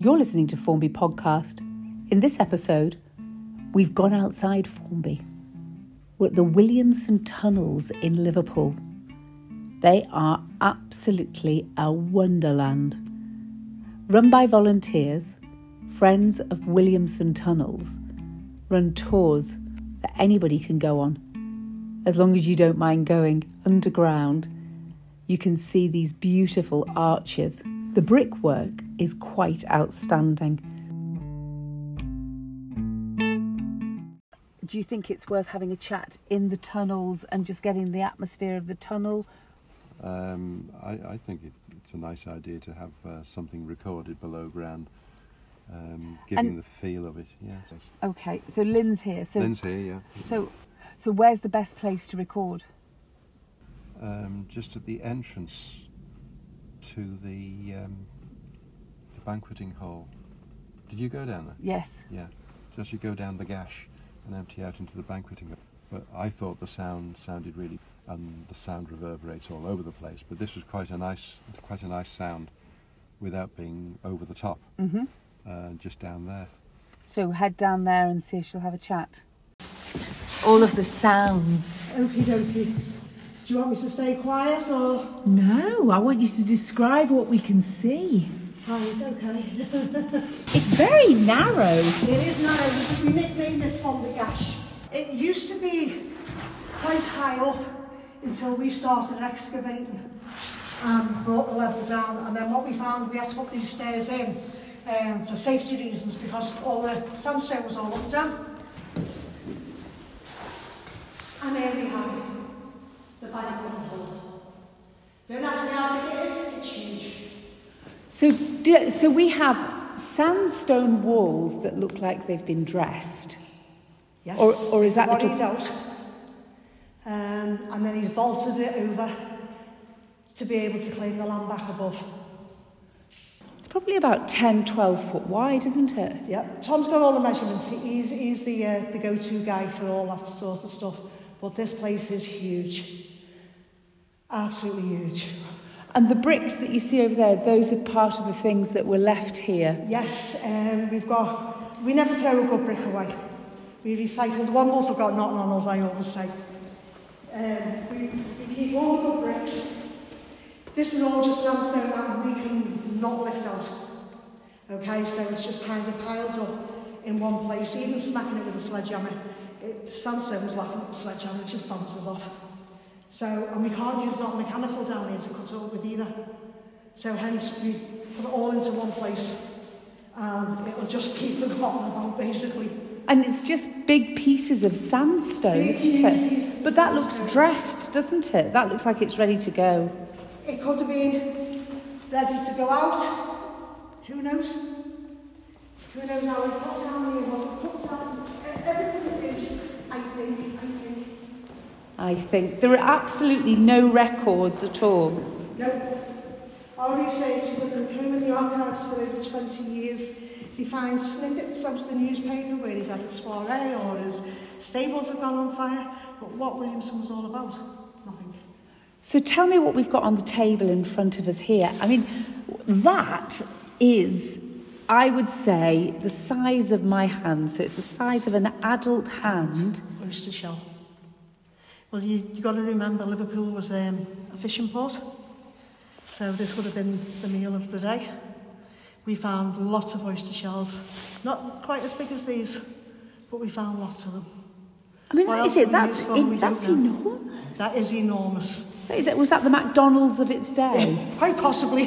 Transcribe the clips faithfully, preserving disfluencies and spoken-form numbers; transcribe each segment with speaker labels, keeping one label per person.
Speaker 1: You're listening to Formby Podcast. In this episode, we've gone outside Formby. We're at the Williamson Tunnels in Liverpool. They are absolutely a wonderland. Run by volunteers, Friends of Williamson Tunnels run tours that anybody can go on. As long as you don't mind going underground, you can see these beautiful arches. The brickwork is quite outstanding. Do you think it's worth having a chat in the tunnels and just getting the atmosphere of the tunnel?
Speaker 2: Um, I, I think it, it's a nice idea to have uh, something recorded below ground, um, giving
Speaker 1: And-
Speaker 2: the feel of it. Yeah.
Speaker 1: Okay, so Lynn's here. So,
Speaker 2: Lynn's here, yeah.
Speaker 1: so, so where's the best place to record?
Speaker 2: Um, just at the entrance to the, um, the banqueting hall. Did you go down there?
Speaker 1: Yes.
Speaker 2: Yeah. Just you go down the gash and empty out into the banqueting hall. But I thought the sound sounded really, and the sound reverberates all over the place. But this was quite a nice, quite a nice sound, without being over the top.
Speaker 1: Mm-hmm.
Speaker 2: Uh, just down there.
Speaker 1: So head down there and see if she'll have a chat. All of the sounds.
Speaker 3: Okie dokie. Do you want me to stay quiet or?
Speaker 1: No, I want you to describe what we can see.
Speaker 3: Right, okay.
Speaker 1: It's very narrow.
Speaker 3: It is now. We nicknamed this from the gash. It used to be quite high up until we started excavating and brought the level down. And then what we found, we had to put these stairs in um, for safety reasons because all the sandstone was all up down. And there we have it. The banqueting hall. Don't ask me how big it is, it's huge.
Speaker 1: So, do, so we have sandstone walls that look like they've been dressed.
Speaker 3: Yes.
Speaker 1: Or, or is that the
Speaker 3: bodied out? Um, and then he's vaulted it over to be able to claim the land back above.
Speaker 1: It's probably about ten, twelve foot wide, isn't it?
Speaker 3: Yeah, Tom's got all the measurements. He's, he's the, uh, the go-to guy for all that sort of stuff. But this place is huge. Absolutely huge.
Speaker 1: And the bricks that you see over there, those are part of the things that were left here.
Speaker 3: Yes, um, we've got... We never throw a good brick away. We recycle the wombles have got nothing on us, I always say. Um, we, we keep all the good bricks. This is all just sandstone that we can not lift out. Okay, so it's just kind of piled up in one place, even smacking it with a sledgehammer. It, the sandstone's laughing at the sledgehammer, it just bounces off. So, and we can't use not mechanical down here to cut it up with either. So hence we put it all into one place and it'll just be forgotten about basically.
Speaker 1: And it's just big pieces of sandstone,
Speaker 3: Big,
Speaker 1: isn't
Speaker 3: huge pieces
Speaker 1: it?
Speaker 3: of
Speaker 1: But that looks
Speaker 3: sandstone.
Speaker 1: dressed, doesn't it? That looks like it's ready to go.
Speaker 3: It could have been ready to go out. Who knows? Who knows how it got down here, was it put down? Everything is, I think, I think.
Speaker 1: I think there are absolutely no records at all.
Speaker 3: No. Our researchers have been combing the archives for over twenty years. They find snippets of the newspaper where he's had a soiree or his stables have gone on fire. But what Williamson was all about, nothing.
Speaker 1: So tell me what we've got on the table in front of us here. I mean, that is, I would say, the size of my hand. So it's the size of an adult hand.
Speaker 3: Oyster shell. Well, you you got to remember Liverpool was um, a fishing port, so this would have been the meal of the day. We found lots of oyster shells, not quite as big as these, but we found lots of them.
Speaker 1: I mean,
Speaker 3: What
Speaker 1: that
Speaker 3: else
Speaker 1: is it.
Speaker 3: are we
Speaker 1: That's
Speaker 3: used for? We
Speaker 1: in,
Speaker 3: don't
Speaker 1: that's
Speaker 3: know.
Speaker 1: enormous.
Speaker 3: That is enormous.
Speaker 1: That is it. Was that the McDonald's of its day?
Speaker 3: Quite possibly.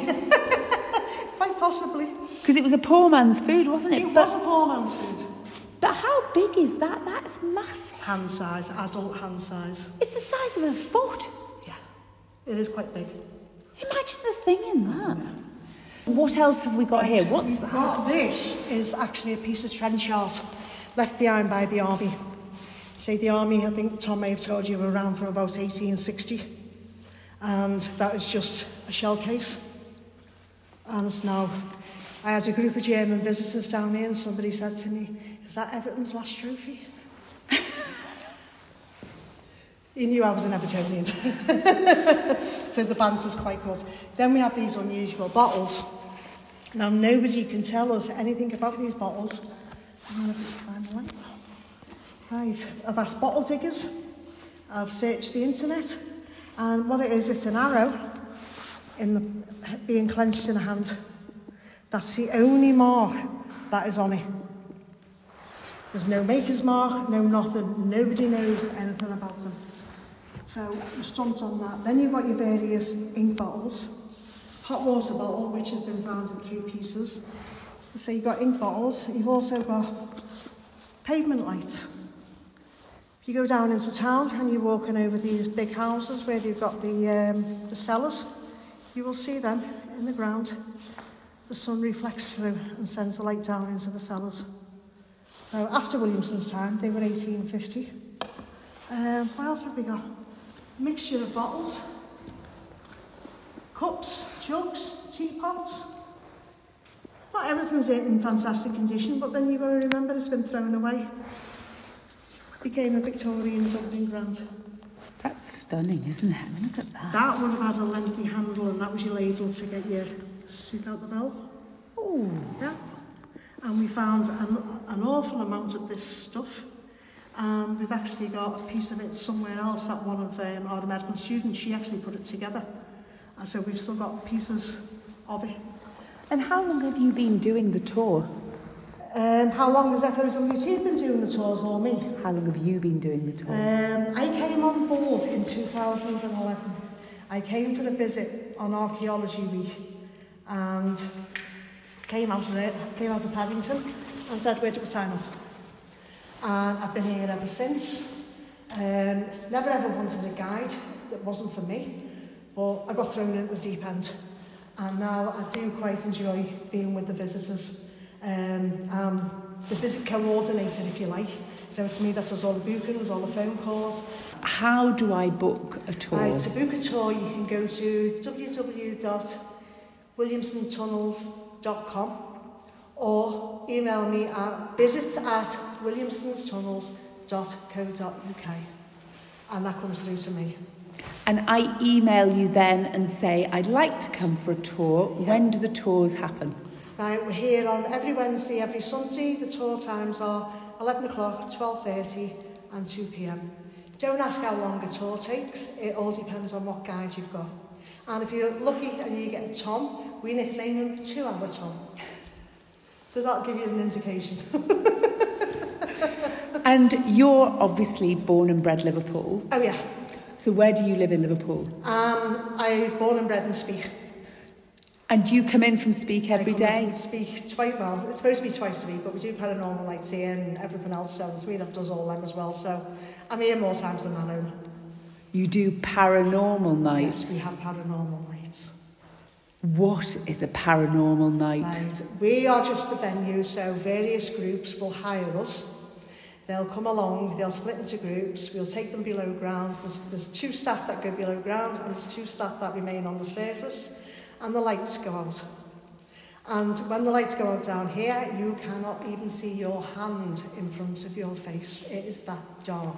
Speaker 3: Quite possibly.
Speaker 1: Because it was a poor man's food, wasn't it?
Speaker 3: It
Speaker 1: but,
Speaker 3: was a poor man's food.
Speaker 1: but how big is that? That's massive.
Speaker 3: Hand size, adult hand size.
Speaker 1: It's the size of a foot.
Speaker 3: Yeah, it is quite big.
Speaker 1: Imagine the thing in that. What else have we got here? What's
Speaker 3: We've
Speaker 1: that?
Speaker 3: got this is actually a piece of trench art left behind by the army. Say the army, I think Tom may have told you, were around from about eighteen sixty. And that is just a shell case. And it's now, I had a group of German visitors down here and somebody said to me, is that Everton's last trophy? He knew I was an Evertonian. So the banter's quite good. Then we have these unusual bottles. Now, nobody can tell us anything about these bottles. I'm going to find the light. Right, I've asked bottle diggers, I've searched the internet, and what it is, it's an arrow in the, being clenched in a hand. That's the only mark that is on it. There's no maker's mark, no nothing, nobody knows anything about them. So, we're stumped on that. Then you've got your various ink bottles. Hot water bottle, which has been ground in three pieces. So you've got ink bottles, you've also got pavement lights. If you go down into town and you're walking over these big houses where you've got the, um, the cellars, you will see them in the ground. The sun reflects through and sends the light down into the cellars. So after Williamson's time, they were eighteen fifty. Um, what else have we got? A mixture of bottles, cups, jugs, teapots. Not everything's in fantastic condition, but then you've got to remember it's been thrown away. Became a Victorian dumping ground.
Speaker 1: That's stunning, isn't it? Look at that.
Speaker 3: That would have had a lengthy handle, and that was your ladle to get your soup out the bowl.
Speaker 1: Oh.
Speaker 3: Yeah. And we found an, an awful amount of this stuff. Um, we've actually got a piece of it somewhere else that one of um, our medical students, she actually put it together. And so we've still got pieces of it.
Speaker 1: And how long have you been doing the tour?
Speaker 3: Um, how long has F O W T been doing the tours, or me?
Speaker 1: How long have you been doing the tour?
Speaker 3: Um, I came on board in two thousand eleven. I came for a visit on Archaeology Week and came out of it, came out of Paddington and said, where do we sign up? And I've been here ever since. Um, never ever wanted a guide that wasn't for me, but I got thrown into the deep end. And now I do quite enjoy being with the visitors. Um, um, the visit coordinator, if you like. So it's me that does all the bookings, all the phone calls.
Speaker 1: How do I book a tour?
Speaker 3: Right, to book a tour, you can go to w w w dot williamson tunnels dot com or email me at visits at williamsons tunnels dot co dot u k, and that comes through to me.
Speaker 1: And I email you then and say, I'd like to come for a tour.
Speaker 3: Yeah.
Speaker 1: When do the tours happen?
Speaker 3: Right, we're here on every Wednesday, every Sunday. The tour times are eleven o'clock, twelve thirty and two p m. Don't ask how long a tour takes. It all depends on what guide you've got. And if you're lucky and you get a Tom, we nickname him two-hour Tom. So that'll give you an indication.
Speaker 1: And you're obviously born and bred Liverpool.
Speaker 3: Oh, yeah.
Speaker 1: So where do you live in Liverpool?
Speaker 3: Um, I born and bred in Speak.
Speaker 1: And do you come in from Speak every
Speaker 3: I come
Speaker 1: day?
Speaker 3: in from Speak twice, well, it's supposed to be twice a week, but we do paranormal nights here and everything else, so it's me that does all them as well. So I'm here more times than my own.
Speaker 1: You do paranormal nights?
Speaker 3: Yes, we have paranormal nights.
Speaker 1: What is a paranormal night?
Speaker 3: Right. We are just the venue, so various groups will hire us. They'll come along, they'll split into groups, we'll take them below ground. There's, there's two staff that go below ground and there's two staff that remain on the surface, and the lights go out. And when the lights go out down here, you cannot even see your hand in front of your face. It is that dark.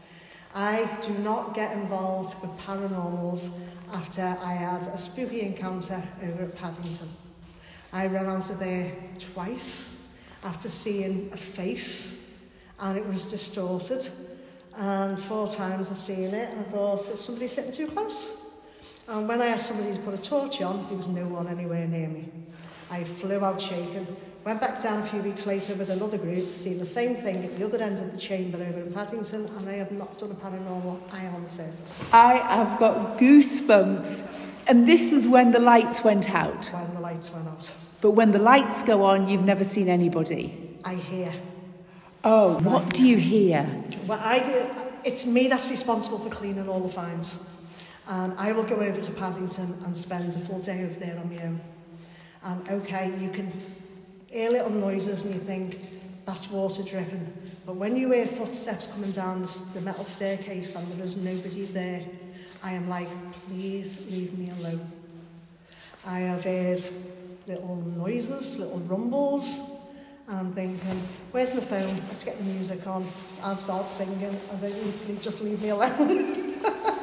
Speaker 3: I do not get involved with paranormals after I had a spooky encounter over at Paddington. I ran out of there twice after seeing a face, and it was distorted. And four times I'd seen it, and I thought, is somebody sitting too close? And when I asked somebody to put a torch on, there was no one anywhere near me. I flew out shaken, went back down a few weeks later with another group, seeing the same thing at the other end of the chamber over in Paddington, and I have not done a paranormal eye on the surface.
Speaker 1: I have got goosebumps. And this was when the lights went out?
Speaker 3: When the lights went out.
Speaker 1: But when the lights go on, you've never seen anybody?
Speaker 3: I hear.
Speaker 1: Oh, what do you hear?
Speaker 3: Well, I, it's me that's responsible for cleaning all the finds. And I will go over to Paddington and spend a full day over there on my own. And okay, you can hear little noises and you think, that's water dripping. But when you hear footsteps coming down the metal staircase and there is nobody there, I am like, please leave me alone. I have heard little noises, little rumbles, and I'm thinking, where's my phone? Let's get the music on. I'll start singing, and then just leave me alone.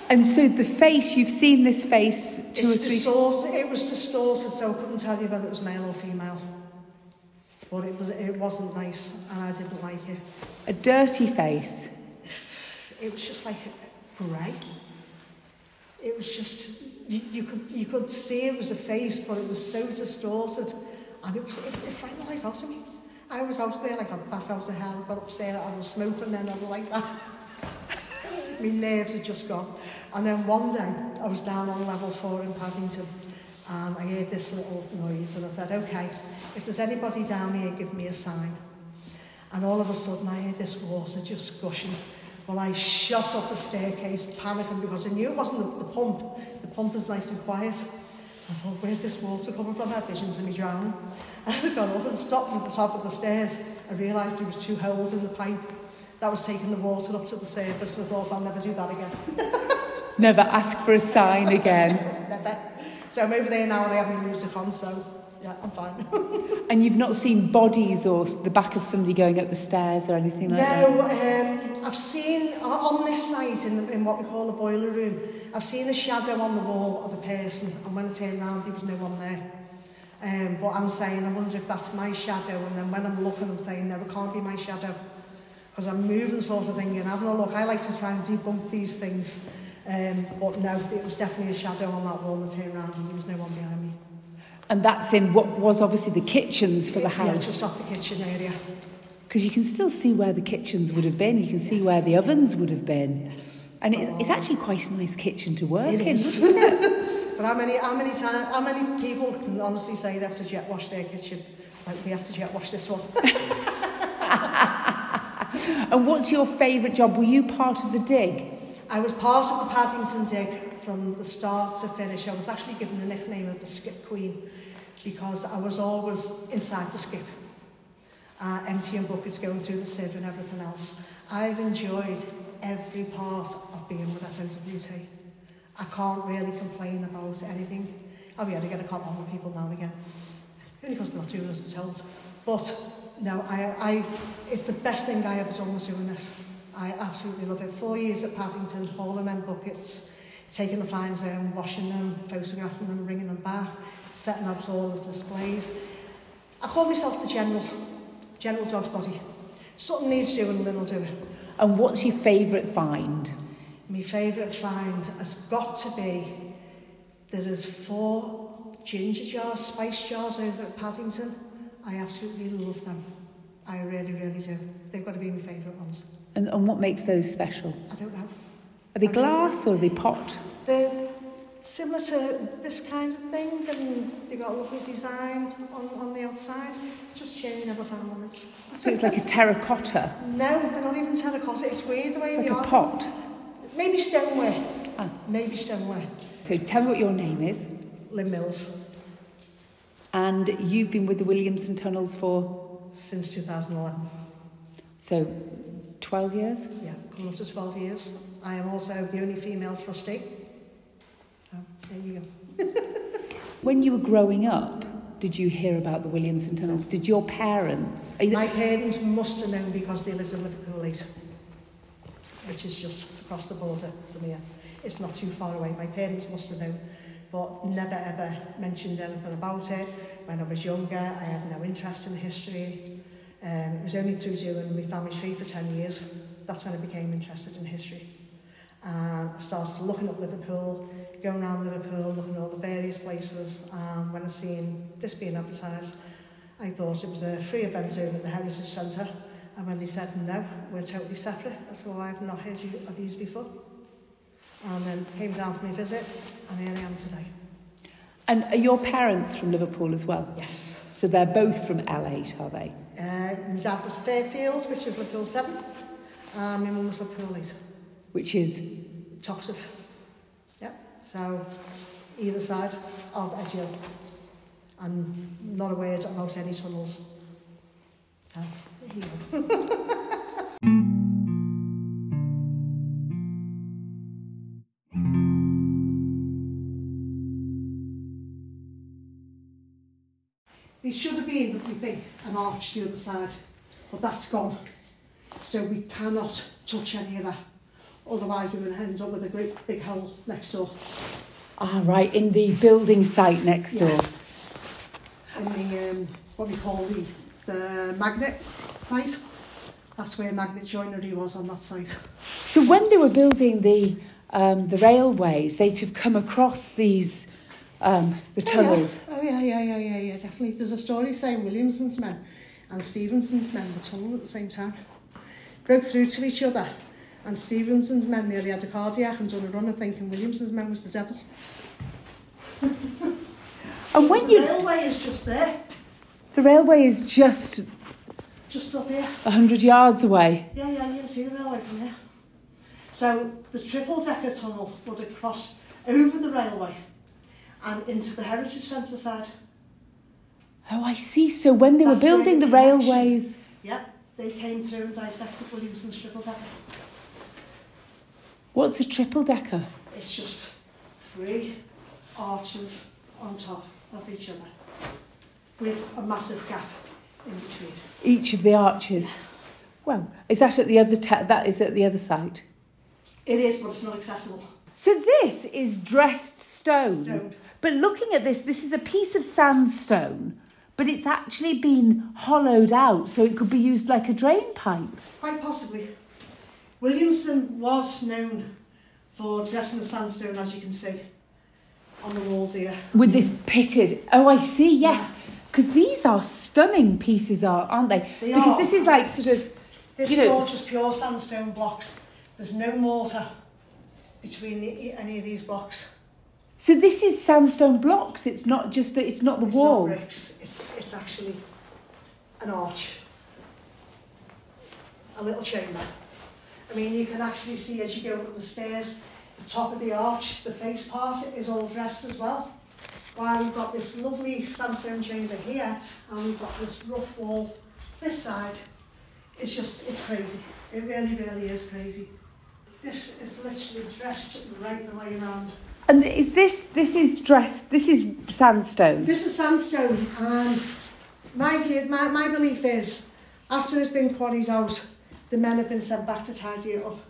Speaker 1: And so the face, you've seen this face two
Speaker 3: It's
Speaker 1: or three...
Speaker 3: distorted. It was distorted, so I couldn't tell you whether it was male or female. But it, was, it wasn't nice, and I didn't like it.
Speaker 1: A dirty face.
Speaker 3: It was just like grey. It was just, you, you could you could see it was a face, but it was so distorted, and it was it, it frightened the life out of me. I was out there like a bass out of hell. I got upstairs, I was smoking then, I was like that. My nerves had just gone. And then one day, I was down on level four in Paddington, and I heard this little noise, and I thought, okay, if there's anybody down here, give me a sign. And all of a sudden, I heard this water just gushing. Well, I shot up the staircase, panicking, because I knew it wasn't the, the pump. The pump was nice and quiet. I thought, where's this water coming from? I had visions of me drowning. As I got up and stopped at the top of the stairs, I realised there was two holes in the pipe that was taking the water up to the surface, and I thought, I'll never do that again.
Speaker 1: Never ask for a sign again.
Speaker 3: Never. So I'm over there now and I have my music on, so yeah, I'm fine.
Speaker 1: And you've not seen bodies or the back of somebody going up the stairs or anything like
Speaker 3: no,
Speaker 1: that?
Speaker 3: No, um, I've seen, on this site, in, the, in what we call the boiler room, I've seen a shadow on the wall of a person, and when I turned around, there was no one there. Um, but I'm saying, I wonder if that's my shadow, and then when I'm looking, I'm saying, no, it can't be my shadow. Because I'm moving sort of thing and having a look. I like to try and debunk these things. Um, but no, it was definitely a shadow on that wall, and I turned around and there was no one behind me.
Speaker 1: And that's in what was obviously the kitchens for the house?
Speaker 3: Yeah, just off the kitchen area.
Speaker 1: Because you can still see where the kitchens would have been. You can see yes. where the ovens would have been.
Speaker 3: Yes.
Speaker 1: And it, it's actually quite a nice kitchen to work
Speaker 3: it
Speaker 1: in,
Speaker 3: is.
Speaker 1: isn't it?
Speaker 3: But how many, how many time, how many people can honestly say they have to jet wash their kitchen? Like, we have to jet wash this one.
Speaker 1: And what's your favourite job? Were you part of the dig?
Speaker 3: I was part of the Paddington dig from the start to finish. I was actually given the nickname of the Skip Queen because I was always inside the skip, uh, emptying buckets, going through the sieve and everything else. I've enjoyed every part of being with F O W T. I can't really complain about anything. Oh yeah, I get a cop on with people now and again, only because they're not doing as they're told. But no, I, I, it's the best thing I ever done was doing this. I absolutely love it. Four years at Paddington, hauling them buckets, taking the finds home, washing them, photographing them, bringing them back, setting up all the displays. I call myself the general, general dog's body. Something needs doing, then I'll do it.
Speaker 1: And what's your favourite find?
Speaker 3: My favourite find has got to be, there is four ginger jars, spice jars over at Paddington. I absolutely love them. I really, really do. They've got to be my favourite ones.
Speaker 1: And, and what makes those special?
Speaker 3: I don't know.
Speaker 1: Are they glass or are they pot?
Speaker 3: They're similar to this kind of thing, and they've got a lovely design on, on the outside. Just shame you never found one. It's
Speaker 1: so it's like a terracotta?
Speaker 3: No, they're not even terracotta. It's weird the way
Speaker 1: it's
Speaker 3: they
Speaker 1: like
Speaker 3: are.
Speaker 1: a pot?
Speaker 3: Maybe stoneware.
Speaker 1: Ah.
Speaker 3: Maybe stoneware.
Speaker 1: So tell me what your name is.
Speaker 3: Lynn Mills.
Speaker 1: And you've been with the Williamson Tunnels for?
Speaker 3: Since two thousand eleven.
Speaker 1: So twelve years?
Speaker 3: Yeah, coming up to twelve years. I am also the only female trustee. Oh, there you go.
Speaker 1: When you were growing up, did you hear about the Williamson Tunnels? Did your parents?
Speaker 3: My parents must have known because they lived in Liverpool eight, which is just across the border from here. It's not too far away. My parents must have known, but never ever mentioned anything about it. When I was younger, I had no interest in history. Um, it was only through doing my family tree for ten years. That's when I became interested in history. And I started looking at Liverpool, going around Liverpool, looking at all the various places. And when I seen this being advertised, I thought it was a free event over at the Heritage Centre. And when they said, no, we're totally separate, that's why I've not heard you, of you before. And then came down for my visit, and here I am today. And
Speaker 1: are your parents from Liverpool as well?
Speaker 3: Yes.
Speaker 1: So they're both from L eight, are they?
Speaker 3: Uh, my dad was Fairfield, which is Liverpool seven, and my mum was Liverpool eight.
Speaker 1: Which is?
Speaker 3: Toxteth. Yep. So, either side of Edge Hill. And not a word about any tunnels. So, there you go. There should have been, we think, an arch the other side, but that's gone. So we cannot touch any of that. Otherwise, we're going to end up with a great big hole next door.
Speaker 1: Ah, right, in the building site next
Speaker 3: Yeah.
Speaker 1: door.
Speaker 3: In the, um, what we call the, the magnet site. That's where Magnet Joinery was on that site.
Speaker 1: So when they were building the um, the railways, they'd have come across these um, the tunnels.
Speaker 3: Oh yeah. oh yeah, yeah, yeah, yeah, yeah, definitely. There's a story saying Williamson's men and Stevenson's men were tunnelling at the same time. Broke through to each other, and Stevenson's men nearly had a cardiac and done a run and thinking Williamson's men was the devil.
Speaker 1: And when
Speaker 3: the
Speaker 1: you
Speaker 3: railway is just there,
Speaker 1: the railway is just
Speaker 3: just up here.
Speaker 1: a hundred yards away.
Speaker 3: Yeah, yeah, you can see the railway from there. So the triple-decker tunnel would have crossed over the railway and into the Heritage Centre side.
Speaker 1: Oh, I see. So when they
Speaker 3: That's
Speaker 1: were building the
Speaker 3: where the connection-
Speaker 1: railways,
Speaker 3: Yeah, they came through and dissected Williamson's triple-decker.
Speaker 1: what's a triple decker?
Speaker 3: It's just three arches on top of each other with a massive gap in between.
Speaker 1: Each of the arches. Well, is that at the other te- that is at the other site?
Speaker 3: It is, but it's not accessible.
Speaker 1: So this is dressed stone.
Speaker 3: Stone.
Speaker 1: But looking at this, this is a piece of sandstone, but it's actually been hollowed out, so it could be used like a drain pipe.
Speaker 3: Quite possibly. Williamson was known for dressing the sandstone, as you can see, on the walls here.
Speaker 1: With this pitted. Oh, I see, yes. Because these are stunning pieces, are- aren't they?
Speaker 3: They
Speaker 1: because
Speaker 3: are.
Speaker 1: this is like sort of,
Speaker 3: This
Speaker 1: you
Speaker 3: is
Speaker 1: know-
Speaker 3: all just pure sandstone blocks. There's no mortar between the, any of these blocks.
Speaker 1: so this is sandstone blocks. It's not just that, it's not the
Speaker 3: It's
Speaker 1: wall.
Speaker 3: not bricks. It's, it's actually an arch. A little chamber. I mean, you can actually see as you go up the stairs, the top of the arch, the face part is all dressed as well. While we've got this lovely sandstone chamber here, and we've got this rough wall this side. It's just, it's crazy. It really, really is crazy. This is literally dressed right the way around.
Speaker 1: And is this, this is dressed, this is sandstone?
Speaker 3: This is sandstone, and my view, my, my belief is, after it's been quarried out, the men have been sent back to tidy it up.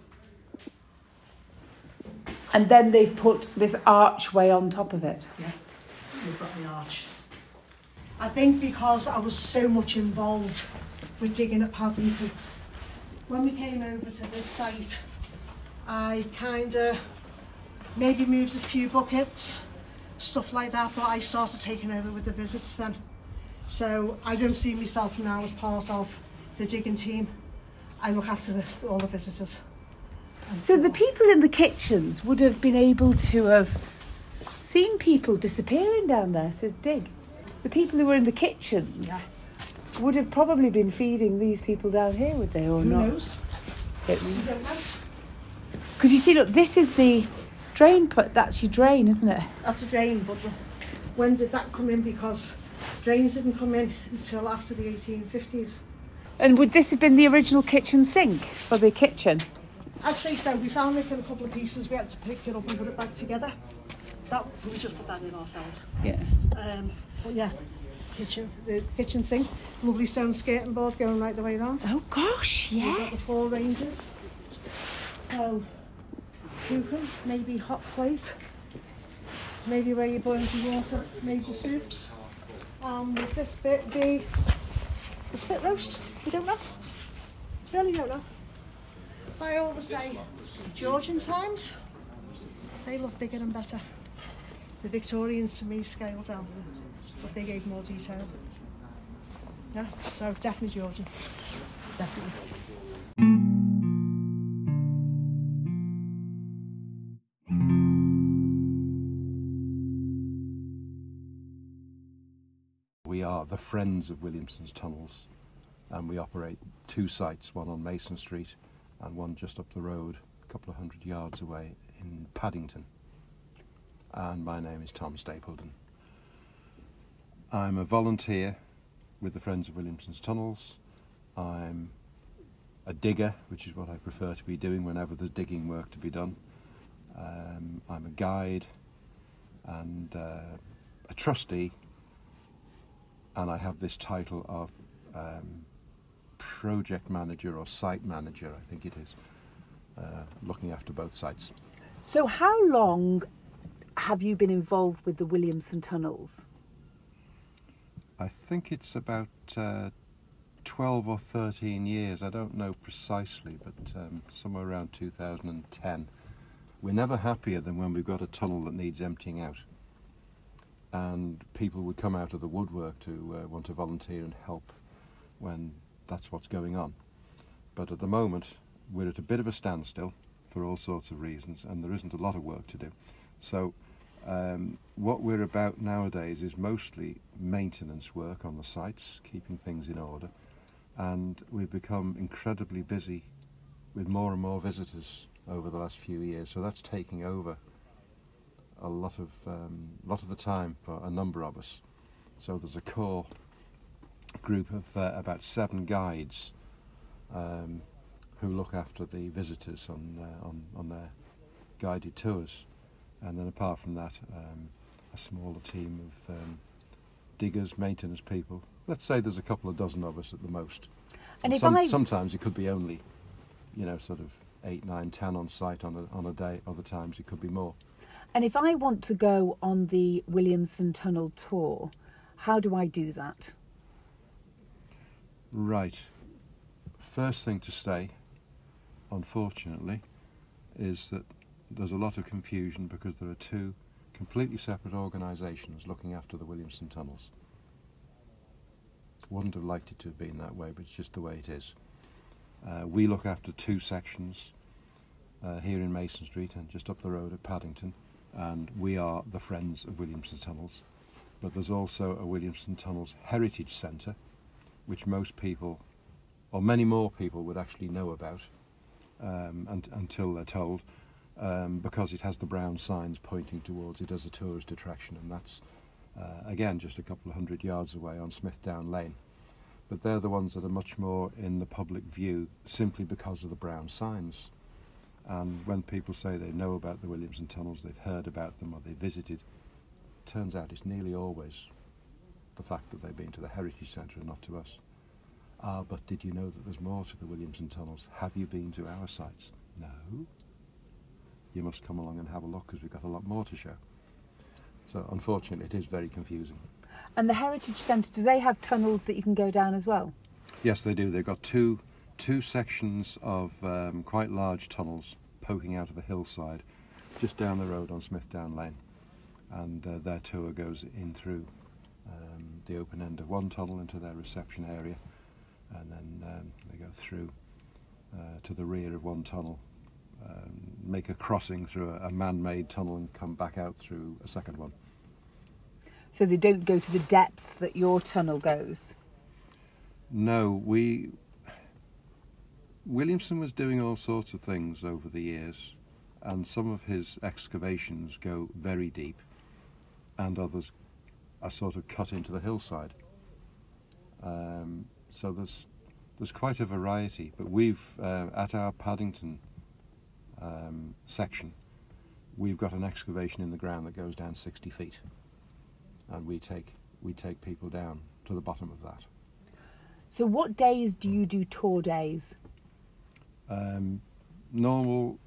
Speaker 1: And then they've put this archway on top of it.
Speaker 3: Yeah, so we've got the arch. I think because I was so much involved with digging at Paddington, when we came over to this site, I kind of maybe moved a few buckets, stuff like that, but I started taking over with the visits then. So I don't see myself now as part of the digging team. I look after the, all the visitors.
Speaker 1: So the people in the kitchens would have been able to have seen people disappearing down there to dig. The people who were in the kitchens
Speaker 3: Yeah.
Speaker 1: would have probably been feeding these people down here, would they, or
Speaker 3: Who
Speaker 1: not?
Speaker 3: knows?
Speaker 1: Because
Speaker 3: We don't know.
Speaker 1: you see, look, this is the drain put. That's your drain, isn't it?
Speaker 3: That's a drain, but the, when did that come in? Because drains didn't come in until after the eighteen fifties.
Speaker 1: And would this have been the original kitchen sink for the kitchen?
Speaker 3: I'd say so. We found this in a couple of pieces. We had to pick it up and put it back together. That we just put that in ourselves.
Speaker 1: Yeah.
Speaker 3: Um, but yeah, kitchen, the kitchen sink, lovely stone skirting board going right the way around.
Speaker 1: Oh gosh,
Speaker 3: We've got the
Speaker 1: yes.
Speaker 3: four ranges. So, cooking, maybe hot plate, maybe where you boil the water, major soups. Um, would this bit be the spit roast? We don't know. Really don't know. I always say, Georgian times, they love bigger and better. The Victorians, to me, scaled down, but they gave more detail. Yeah, so definitely Georgian. Definitely.
Speaker 2: We are the Friends of Williamson's Tunnels, and we operate two sites, one on Mason Street and one just up the road, a couple of hundred yards away in Paddington. And my name is Tom Stapledon. I'm a volunteer with the Friends of Williamson's Tunnels. I'm a digger, which is what I prefer to be doing whenever there's digging work to be done. Um, I'm a guide and uh, a trustee, and I have this title of um, project manager or site manager, I think it is. uh, looking after both sites.
Speaker 1: So how long have you been involved with the Williamson Tunnels?
Speaker 2: I think it's about uh, twelve or thirteen years. I don't know precisely, but um, somewhere around two thousand ten. We're never happier than when we've got a tunnel that needs emptying out. And people would come out of the woodwork to uh, want to volunteer and help when that's what's going on. But at the moment, we're at a bit of a standstill for all sorts of reasons, and there isn't a lot of work to do. So um, what we're about nowadays is mostly maintenance work on the sites, keeping things in order, and we've become incredibly busy with more and more visitors over the last few years, so that's taking over a lot of um, lot of the time for a number of us. So there's a core group of uh, about seven guides um, who look after the visitors on, uh, on on their guided tours, and then apart from that, um, a smaller team of um, diggers, maintenance people. Let's say there's a couple of dozen of us at the most.
Speaker 1: And if
Speaker 2: Some,
Speaker 1: I...
Speaker 2: sometimes it could be only, you know, sort of eight, nine, ten on site on a on a day. Other times it could be more.
Speaker 1: And if I want to go on the Williamson Tunnel tour, how do I do that?
Speaker 2: Right. First thing to say, unfortunately, is that there's a lot of confusion because there are two completely separate organisations looking after the Williamson Tunnels. Wouldn't have liked it to have been that way, but it's just the way it is. Uh, we look after two sections uh, here in Mason Street and just up the road at Paddington, and we are the Friends of Williamson Tunnels. But there's also a Williamson Tunnels Heritage Centre, which most people, or many more people, would actually know about um, and, until they're told, um, because it has the brown signs pointing towards it as a tourist attraction, and that's, uh, again, just a couple of hundred yards away on Smithdown Lane. But they're the ones that are much more in the public view simply because of the brown signs. And when people say they know about the Williamson Tunnels, they've heard about them or they visited, turns out it's nearly always the fact that they've been to the Heritage Centre and not to us. Ah, but did you know that there's more to the Williamson Tunnels? Have you been to our sites? No. You must come along and have a look because we've got a lot more to show. So unfortunately it is very confusing.
Speaker 1: And the Heritage Centre, do they have tunnels that you can go down as well?
Speaker 2: Yes, they do. They've got two two sections of um, quite large tunnels poking out of the hillside just down the road on Smithdown Lane. And uh, their tour goes in through um, the open end of one tunnel into their reception area, and then um, they go through uh, to the rear of one tunnel, um, make a crossing through a, a man-made tunnel and come back out through a second one.
Speaker 1: So they don't go to the depths that your tunnel goes?
Speaker 2: No, we... Williamson was doing all sorts of things over the years, and some of his excavations go very deep, and others are sort of cut into the hillside. Um, so there's there's quite a variety, but we've, uh, at our Paddington um, section, we've got an excavation in the ground that goes down sixty feet, and we take we take people down to the bottom of that.
Speaker 1: So what days do you do tour days?
Speaker 2: Um, normal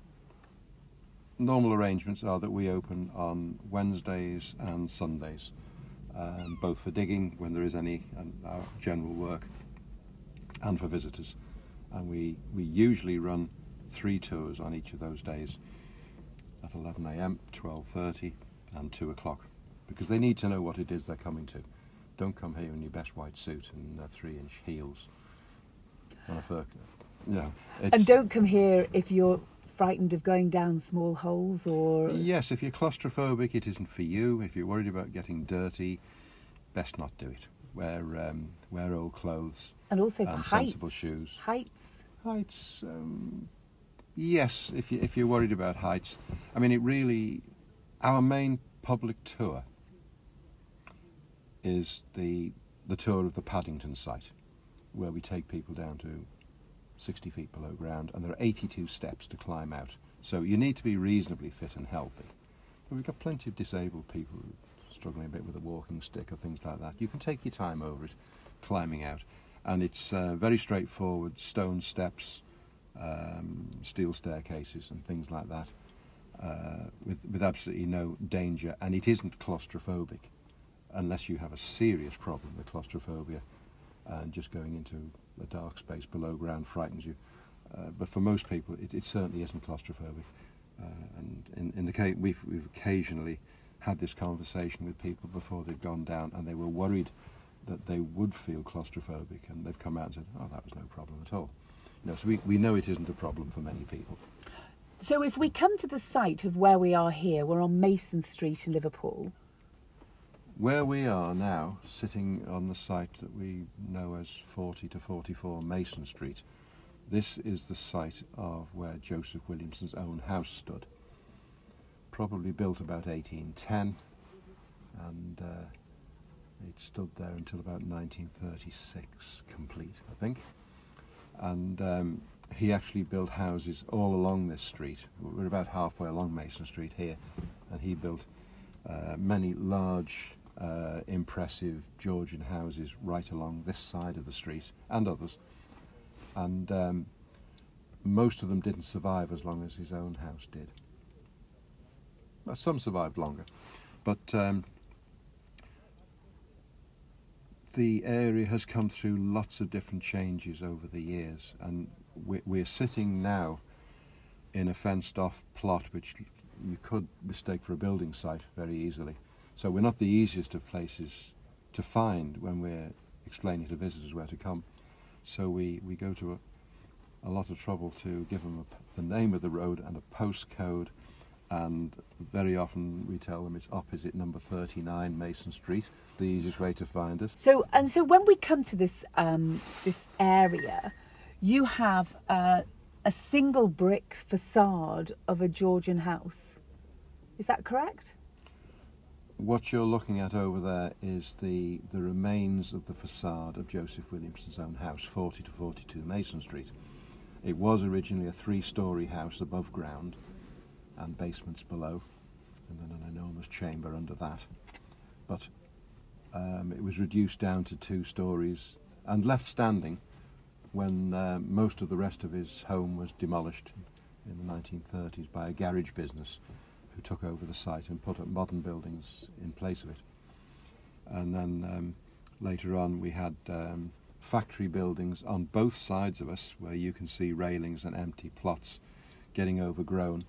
Speaker 2: normal arrangements are that we open on Wednesdays and Sundays, um, both for digging when there is any and our general work, and for visitors. And we we usually run three tours on each of those days at eleven a m, twelve thirty, and two o'clock, because they need to know what it is they're coming to. Don't come here in your best white suit and uh, three-inch heels on a fur. No,
Speaker 1: and don't come here if you're frightened of going down small holes or...
Speaker 2: Yes, if you're claustrophobic, it isn't for you. If you're worried about getting dirty, best not do it. Wear um, wear old clothes
Speaker 1: and also for
Speaker 2: and
Speaker 1: heights.
Speaker 2: sensible shoes.
Speaker 1: Heights.
Speaker 2: Heights. Um, yes, if you if you're worried about heights. I mean, it really. Our main public tour is the the tour of the Paddington site, where we take people down to sixty feet below ground, and there are eighty-two steps to climb out. So you need to be reasonably fit and healthy. But we've got plenty of disabled people who are struggling a bit with a walking stick or things like that. You can take your time over it, climbing out. And it's uh, very straightforward, stone steps, um, steel staircases and things like that, uh, with, with absolutely no danger. And it isn't claustrophobic unless you have a serious problem with claustrophobia and just going into a dark space below ground frightens you. Uh, but for most people, it, it certainly isn't claustrophobic. Uh, and in, in the case, we've, we've occasionally had this conversation with people before they'd gone down, and they were worried that they would feel claustrophobic, and they've come out and said, "Oh, that was no problem at all." You know, so we, we know it isn't a problem for many people.
Speaker 1: So if we come to the site of where we are here, we're on Mason Street in Liverpool.
Speaker 2: Where we are now, sitting on the site that we know as forty to forty-four Mason Street, this is the site of where Joseph Williamson's own house stood. Probably built about eighteen ten, and uh, it stood there until about nineteen thirty-six, complete, I think. And um, he actually built houses all along this street. We're about halfway along Mason Street here, and he built uh, many large, uh, impressive Georgian houses right along this side of the street, and others. And um, most of them didn't survive as long as his own house did. Well, some survived longer, but um, the area has come through lots of different changes over the years, and we, we're sitting now in a fenced-off plot which you could mistake for a building site very easily. So we're not the easiest of places to find when we're explaining to visitors where to come. So we, we go to a, a lot of trouble to give them a, the name of the road and a postcode, and very often we tell them it's opposite number thirty-nine Mason Street, the easiest way to find us.
Speaker 1: So and so when we come to this um, this area, you have uh, a single brick facade of a Georgian house. Is that correct?
Speaker 2: What you're looking at over there is the, the remains of the facade of Joseph Williamson's own house, forty to forty-two Mason Street. It was originally a three-storey house above ground and basements below, and then an enormous chamber under that. But um, it was reduced down to two storeys and left standing when uh, most of the rest of his home was demolished in the nineteen thirties by a garage business who took over the site and put up modern buildings in place of it. And then um, later on we had um, factory buildings on both sides of us, where you can see railings and empty plots getting overgrown.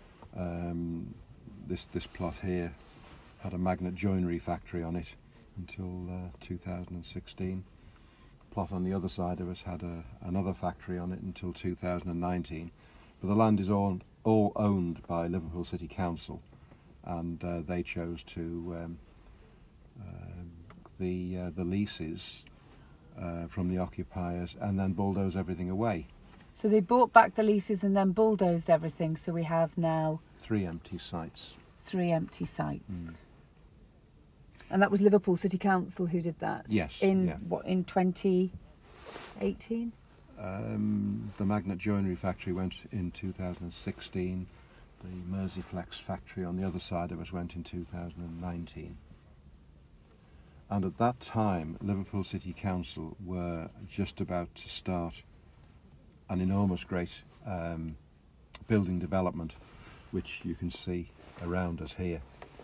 Speaker 2: Um, this this plot here had a magnet joinery factory on it until uh, two thousand sixteen. The plot on the other side of us had a, another factory on it until two thousand nineteen. But the land is all, all owned by Liverpool City Council, and uh, they chose to um, uh, the uh, the leases uh, from the occupiers and then bulldoze everything away.
Speaker 1: So they bought back the leases and then bulldozed everything, so we have now
Speaker 2: Three empty sites.
Speaker 1: Three empty sites.
Speaker 2: Mm.
Speaker 1: And that was Liverpool City Council who did that?
Speaker 2: Yes.
Speaker 1: In
Speaker 2: yeah.
Speaker 1: what, in twenty eighteen?
Speaker 2: Um, the magnet joinery factory went in two thousand sixteen. The Merseyflex factory on the other side of us went in two thousand nineteen. And at that time, Liverpool City Council were just about to start an enormous great um, building development, which you can see around us here.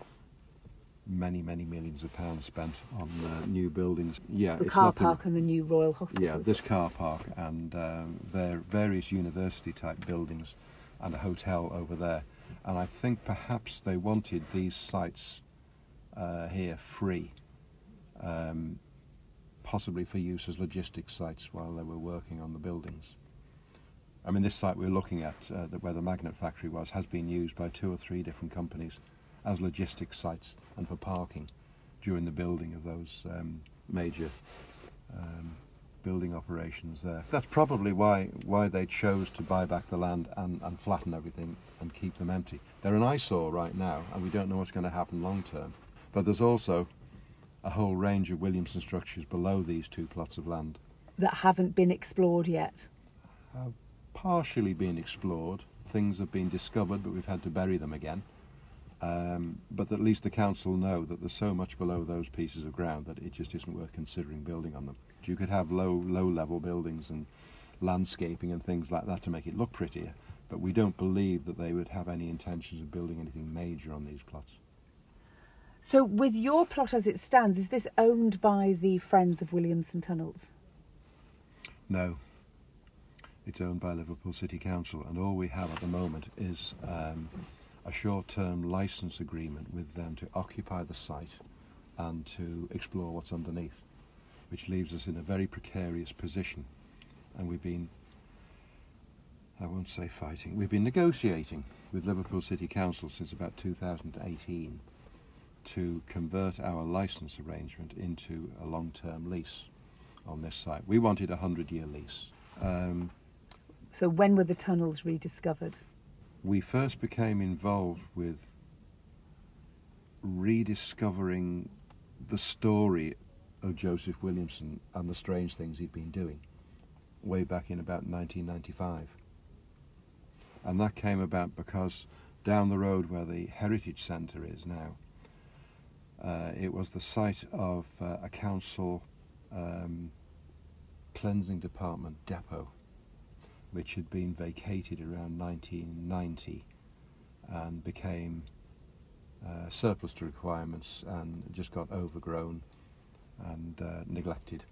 Speaker 2: Many, many millions of pounds spent on uh, new buildings. Yeah,
Speaker 1: The
Speaker 2: it's
Speaker 1: car
Speaker 2: not the-
Speaker 1: park and the new Royal Hospital.
Speaker 2: Yeah, this car park and um, there various university-type buildings and a hotel over there. And I think perhaps they wanted these sites uh, here free, um, possibly for use as logistics sites while they were working on the buildings. I mean, this site we're looking at, uh, the, where the magnet factory was, has been used by two or three different companies as logistics sites and for parking during the building of those um, major um, building operations there. That's probably why why they chose to buy back the land and, and flatten everything and keep them empty. They're an eyesore right now, and we don't know what's going to happen long term. But there's also a whole range of Williamson structures below these two plots of land.
Speaker 1: That haven't been explored yet.
Speaker 2: Have partially been explored. Things have been discovered, but we've had to bury them again. Um, but at least the council know that there's so much below those pieces of ground that it just isn't worth considering building on them. You could have low, low-level buildings and landscaping and things like that to make it look prettier. But we don't believe that they would have any intentions of building anything major on these plots.
Speaker 1: So with your plot as it stands, is this owned by the Friends of Williamson Tunnels?
Speaker 2: No. It's owned by Liverpool City Council, and all we have at the moment is um, a short-term licence agreement with them to occupy the site and to explore what's underneath, which leaves us in a very precarious position. And we've been, I won't say fighting, we've been negotiating with Liverpool City Council since about two thousand eighteen to convert our licence arrangement into a long-term lease on this site. We wanted a hundred-year lease. Um,
Speaker 1: so when were the tunnels rediscovered?
Speaker 2: We first became involved with rediscovering the story of Joseph Williamson and the strange things he'd been doing way back in about nineteen ninety-five. And that came about because down the road where the Heritage Centre is now, uh, it was the site of uh, a council um, cleansing department depot, which had been vacated around nineteen ninety and became uh, surplus to requirements and just got overgrown and uh, neglected.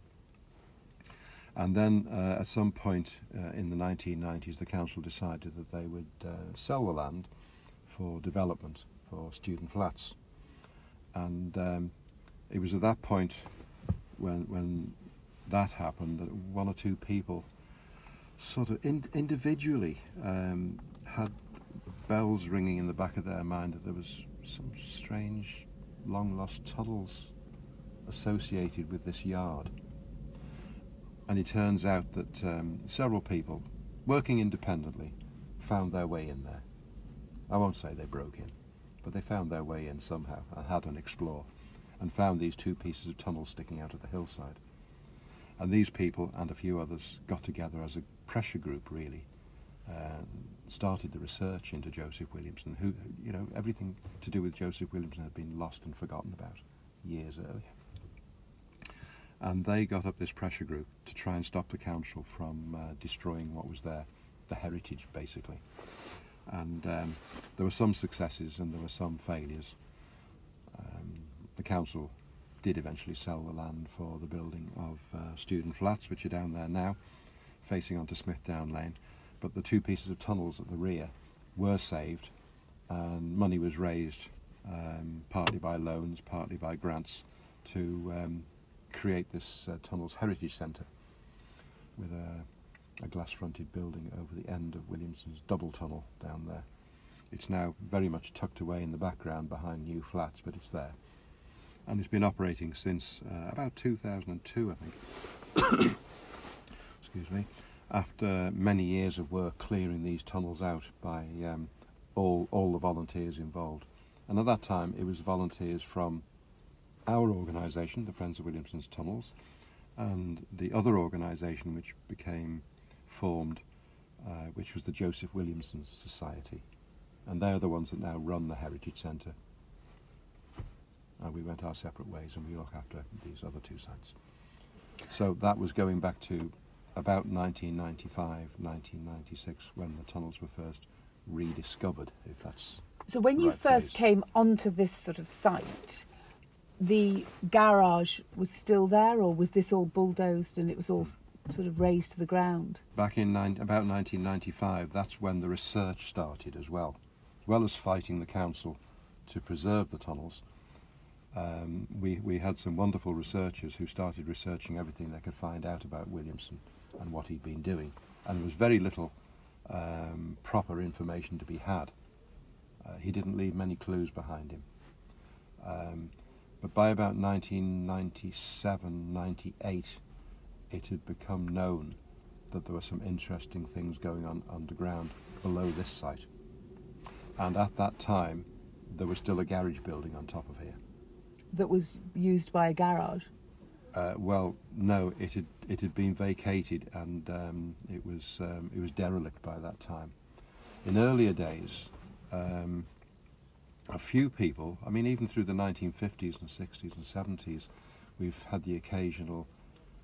Speaker 2: And then uh, at some point uh, in the nineteen nineties, the council decided that they would uh, sell the land for development, for student flats. And um, it was at that point when, when that happened that one or two people sort of in individually um, had bells ringing in the back of their mind that there was some strange long-lost tunnels associated with this yard. And it turns out that um, several people, working independently, found their way in there. I won't say they broke in, but they found their way in somehow and had an explore and found these two pieces of tunnel sticking out of the hillside. And these people and a few others got together as a pressure group, really, uh, started the research into Joseph Williamson, who, you know, everything to do with Joseph Williamson had been lost and forgotten about years earlier. And they got up this pressure group to try and stop the council from uh, destroying what was there, the heritage, basically. And um, there were some successes and there were some failures. Um, the council did eventually sell the land for the building of uh, student flats, which are down there now, facing onto Smithdown Lane. But the two pieces of tunnels at the rear were saved, and money was raised, um, partly by loans, partly by grants, to um, create this uh, Tunnels Heritage Centre with a, a glass-fronted building over the end of Williamson's double tunnel down there. It's now very much tucked away in the background behind new flats, but it's there. And it's been operating since uh, about two thousand two, I think. Excuse me. After many years of work clearing these tunnels out by um, all, all the volunteers involved. And at that time it was volunteers from our organisation, the Friends of Williamson's Tunnels, and the other organisation which became formed, uh, which was the Joseph Williamson Society. And they're the ones that now run the Heritage Centre. And we went our separate ways and we look after these other two sites. So that was going back to about nineteen ninety-five, nineteen ninety-six, when the tunnels were first rediscovered, if that's
Speaker 1: So when
Speaker 2: the
Speaker 1: you
Speaker 2: right
Speaker 1: first
Speaker 2: phrase.
Speaker 1: came onto this sort of site, the garage was still there, or was this all bulldozed and it was all f- sort of razed to the ground?
Speaker 2: Back in nine, about nineteen ninety-five, that's when the research started as well. As well as fighting the council to preserve the tunnels, um, we, we had some wonderful researchers who started researching everything they could find out about Williamson and what he'd been doing. And there was very little um, proper information to be had. Uh, he didn't leave many clues behind him. Um, but by about nineteen ninety-seven, ninety-eight, it had become known that there were some interesting things going on underground below this site. And at that time, there was still a garage building on top of here.
Speaker 1: That was used by a garage?
Speaker 2: Uh, well, no, it had it had been vacated and um, it was um, it was derelict by that time. In earlier days, um, a few people, I mean, even through the nineteen fifties and sixties and seventies, we've had the occasional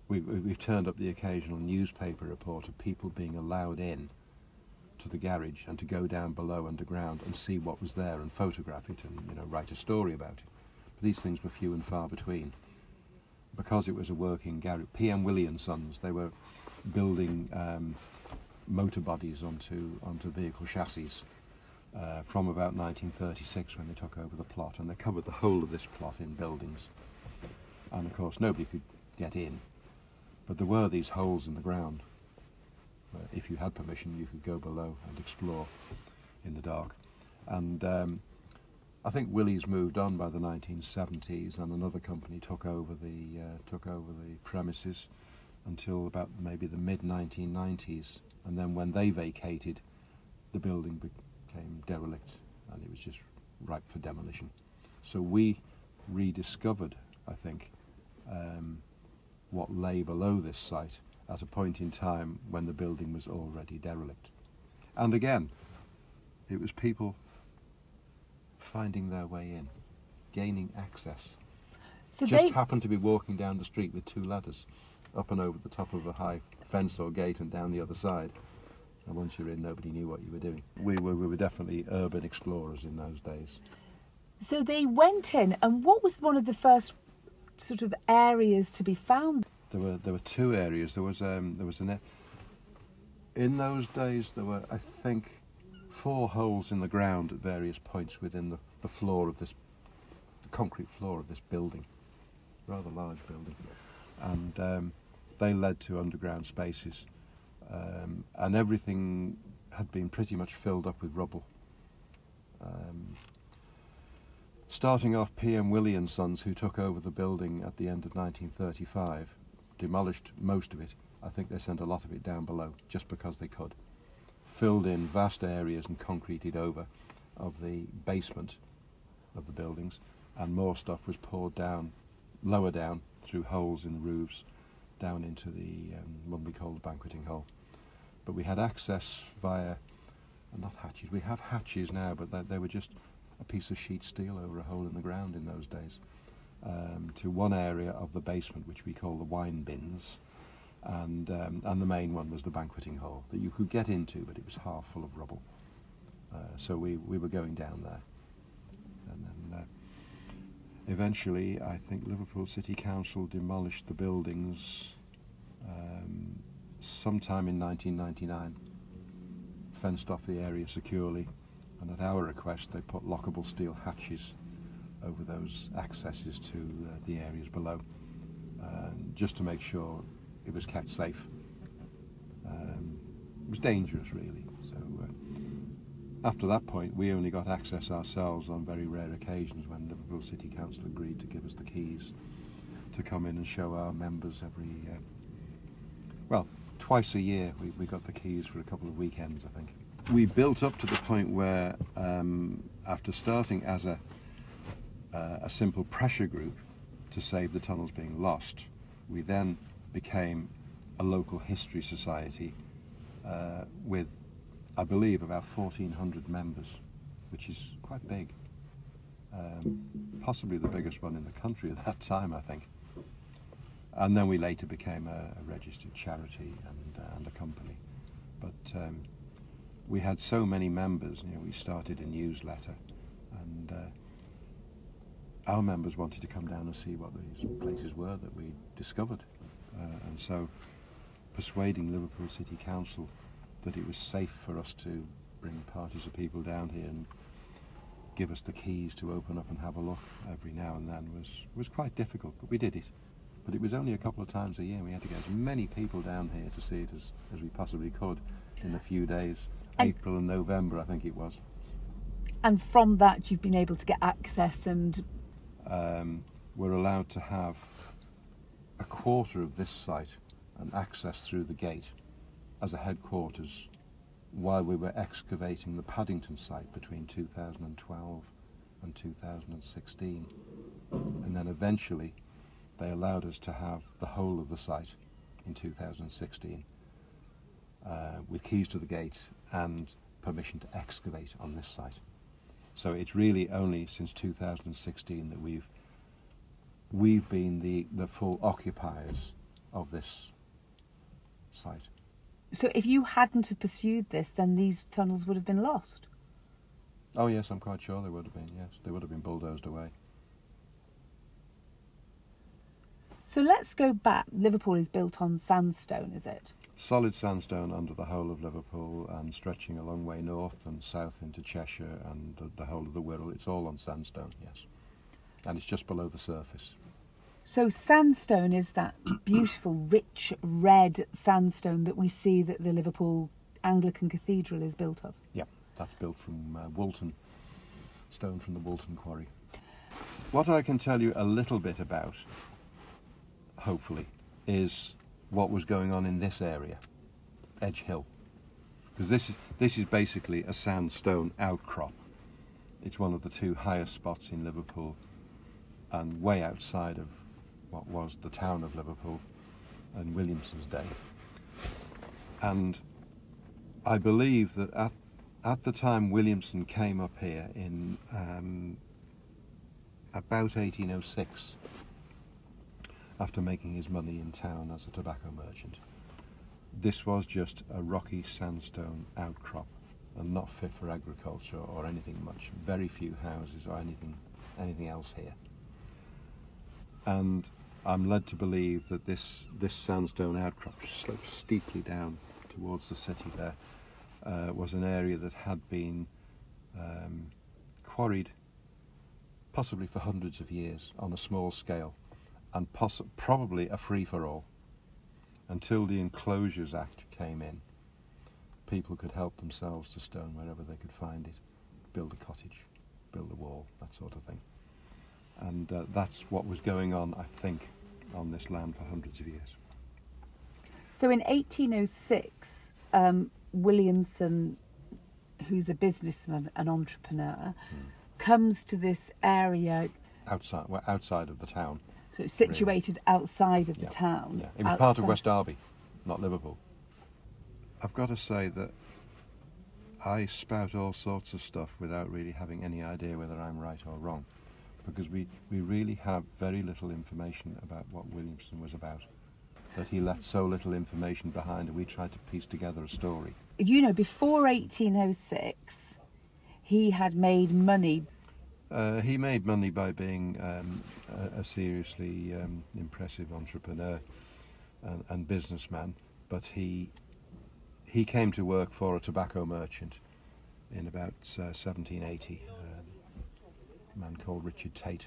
Speaker 2: we, we, we've turned up the occasional newspaper report of people being allowed in to the garage and to go down below underground and see what was there and photograph it and, you know, write a story about it. But these things were few and far between. Because it was a working garage, P M Willie and Sons, they were building um, motor bodies onto onto vehicle chassis uh, from about nineteen thirty-six when they took over the plot, and they covered the whole of this plot in buildings. And of course nobody could get in, but there were these holes in the ground. Uh, if you had permission, you could go below and explore in the dark. And um, I think Willie's moved on by the nineteen seventies, and another company took over the uh, took over the premises until about maybe the mid nineteen nineties, and then when they vacated, the building became derelict, and it was just ripe for demolition. So we rediscovered, I think, um, what lay below this site at a point in time when the building was already derelict. And again, it was people finding their way in, gaining access.
Speaker 1: So
Speaker 2: Just
Speaker 1: they
Speaker 2: happened to be walking down the street with two ladders, up and over the top of a high fence or gate and down the other side. And once you're in, nobody knew what you were doing. We were, we were definitely urban explorers in those days.
Speaker 1: so they went in, and what was one of the first sort of areas to be found?
Speaker 2: There were there were two areas. There was um there was an in those days there were, I think, four holes in the ground at various points within the, the floor of this the concrete floor of this building, rather large building, and um, they led to underground spaces, um, and everything had been pretty much filled up with rubble. Um, starting off, P M Willie and Sons, who took over the building at the end of nineteen thirty-five, demolished most of it. I think they sent a lot of it down below just because they could. Filled in vast areas and concreted over of the basement of the buildings, and more stuff was poured down, lower down, through holes in the roofs, down into the um, one we call the banqueting hall. But we had access via, not hatches, we have hatches now, but they, they were just a piece of sheet steel over a hole in the ground in those days, um, to one area of the basement which we call the wine bins, and um, and the main one was the banqueting hall that you could get into, but it was half full of rubble. Uh, so we, we were going down there. And then uh, eventually I think Liverpool City Council demolished the buildings um, sometime in nineteen ninety-nine, fenced off the area securely, and at our request they put lockable steel hatches over those accesses to uh, the areas below, uh, just to make sure it was kept safe. Um, it was dangerous, really. So uh, after that point, we only got access ourselves on very rare occasions when Liverpool City Council agreed to give us the keys to come in and show our members every, uh, well, twice a year we, we got the keys for a couple of weekends, I think. We built up to the point where, um, after starting as a, uh, a simple pressure group to save the tunnels being lost, we then became a local history society uh, with, I believe, about fourteen hundred members, which is quite big. Um, possibly the biggest one in the country at that time, I think. And then we later became a, a registered charity and, uh, and a company. But um, we had so many members, you know, we started a newsletter, and uh, our members wanted to come down and see what these places were that we discovered. Uh, and so persuading Liverpool City Council that it was safe for us to bring parties of people down here and give us the keys to open up and have a look every now and then was, was quite difficult, but we did it. But it was only a couple of times a year. We had to get as many people down here to see it as, as we possibly could in a few days.
Speaker 1: And
Speaker 2: April and November, I think it was.
Speaker 1: And from that, you've been able to get access and...
Speaker 2: Um, we're allowed to have a quarter of this site and access through the gate as a headquarters while we were excavating the Paddington site between two thousand twelve and two thousand sixteen. And then eventually they allowed us to have the whole of the site in two thousand sixteen uh, with keys to the gate and permission to excavate on this site. So it's really only since two thousand sixteen that we've we've been the, the full occupiers of this site.
Speaker 1: So if you hadn't have pursued this, then these tunnels would have been lost?
Speaker 2: Oh yes, I'm quite sure they would have been, yes. They would have been bulldozed away.
Speaker 1: So let's go back. Liverpool is built on sandstone, is it?
Speaker 2: Solid sandstone under the whole of Liverpool and stretching a long way north and south into Cheshire and the, the whole of the Wirral. It's all on sandstone, yes. And it's just below the surface.
Speaker 1: So sandstone is that beautiful, rich, red sandstone that we see that the Liverpool Anglican Cathedral is built of?
Speaker 2: Yeah, that's built from uh, Woolton, stone from the Woolton Quarry. What I can tell you a little bit about, hopefully, is what was going on in this area, Edge Hill. Because this is, this is basically a sandstone outcrop. It's one of the two highest spots in Liverpool and way outside of what was the town of Liverpool in Williamson's day. And I believe that at, at the time Williamson came up here in um, about eighteen oh six, after making his money in town as a tobacco merchant, this was just a rocky sandstone outcrop and not fit for agriculture or anything much. Very few houses or anything, anything else here. And I'm led to believe that this, this sandstone outcrop slopes steeply down towards the city there, uh, was an area that had been um, quarried possibly for hundreds of years on a small scale, and poss- probably a free-for-all. Until the Enclosures Act came in, people could help themselves to stone wherever they could find it, build a cottage, build a wall, that sort of thing. And uh, that's what was going on, I think, on this land for hundreds of years.
Speaker 1: So in eighteen oh six, um, Williamson, who's a businessman, an entrepreneur, mm. comes to this area...
Speaker 2: Outside, well, outside of the town.
Speaker 1: So it's situated really. outside of the
Speaker 2: yeah.
Speaker 1: town.
Speaker 2: Yeah. It was
Speaker 1: outside.
Speaker 2: part of West Derby, not Liverpool. I've got to say that I spout all sorts of stuff without really having any idea whether I'm right or wrong, because we, we really have very little information about what Williamson was about, that he left so little information behind, and we tried to piece together a story.
Speaker 1: You know, before eighteen oh six, he had made money.
Speaker 2: Uh, he made money by being um, a, a seriously um, impressive entrepreneur and, and businessman, but he he came to work for a tobacco merchant in about uh, seventeen eighty, um, a man called Richard Tate,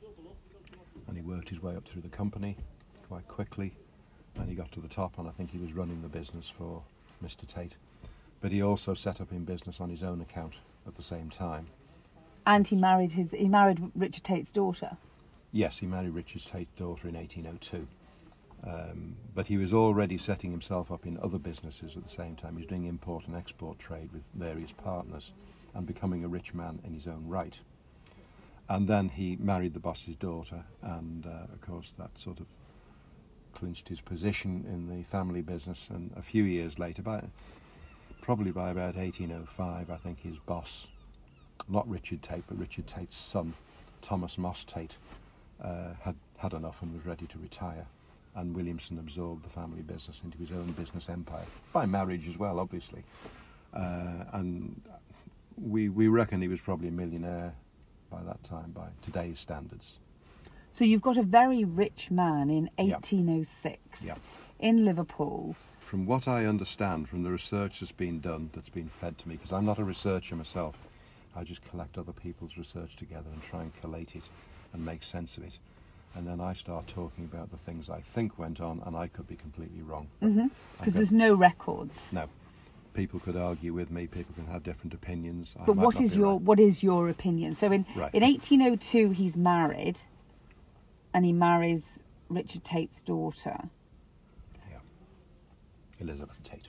Speaker 2: and he worked his way up through the company quite quickly, and he got to the top, and I think he was running the business for Mister Tate, but he also set up in business on his own account at the same time.
Speaker 1: And he married his he married Richard Tate's daughter.
Speaker 2: Yes, he married Richard Tate's daughter in eighteen oh two. Um, but he was already setting himself up in other businesses at the same time. He was doing import and export trade with various partners and becoming a rich man in his own right. And then he married the boss's daughter, and uh, of course that sort of clinched his position in the family business. And a few years later, by, probably by about eighteen oh five, I think his boss, not Richard Tate, but Richard Tate's son, Thomas Moss Tate, uh, had had enough and was ready to retire. And Williamson absorbed the family business into his own business empire, by marriage as well, obviously. Uh, and we we reckon he was probably a millionaire by that time, by today's standards.
Speaker 1: So you've got a very rich man in eighteen oh six
Speaker 2: yeah.
Speaker 1: in Liverpool.
Speaker 2: From what I understand from the research that's been done, that's been fed to me, because I'm not a researcher myself, I just collect other people's research together and try and collate it and make sense of it. And then I start talking about the things I think went on, and I could be completely wrong.
Speaker 1: Because mm-hmm. there's no records.
Speaker 2: No. People could argue with me, people can have different opinions.
Speaker 1: But what is your right. what is your opinion? So in,
Speaker 2: right.
Speaker 1: in eighteen oh two he's married, and he marries Richard Tate's daughter.
Speaker 2: Yeah. Elizabeth Tate.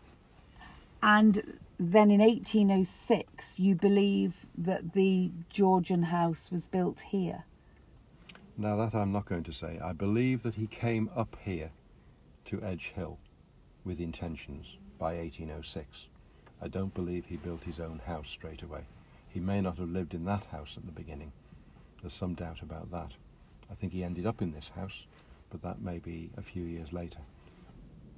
Speaker 1: And then in eighteen oh six you believe that the Georgian house was built here.
Speaker 2: Now that I'm not going to say. I believe that he came up here to Edge Hill with intentions by eighteen oh six. I don't believe he built his own house straight away. He may not have lived in that house at the beginning. There's some doubt about that. I think he ended up in this house, but that may be a few years later.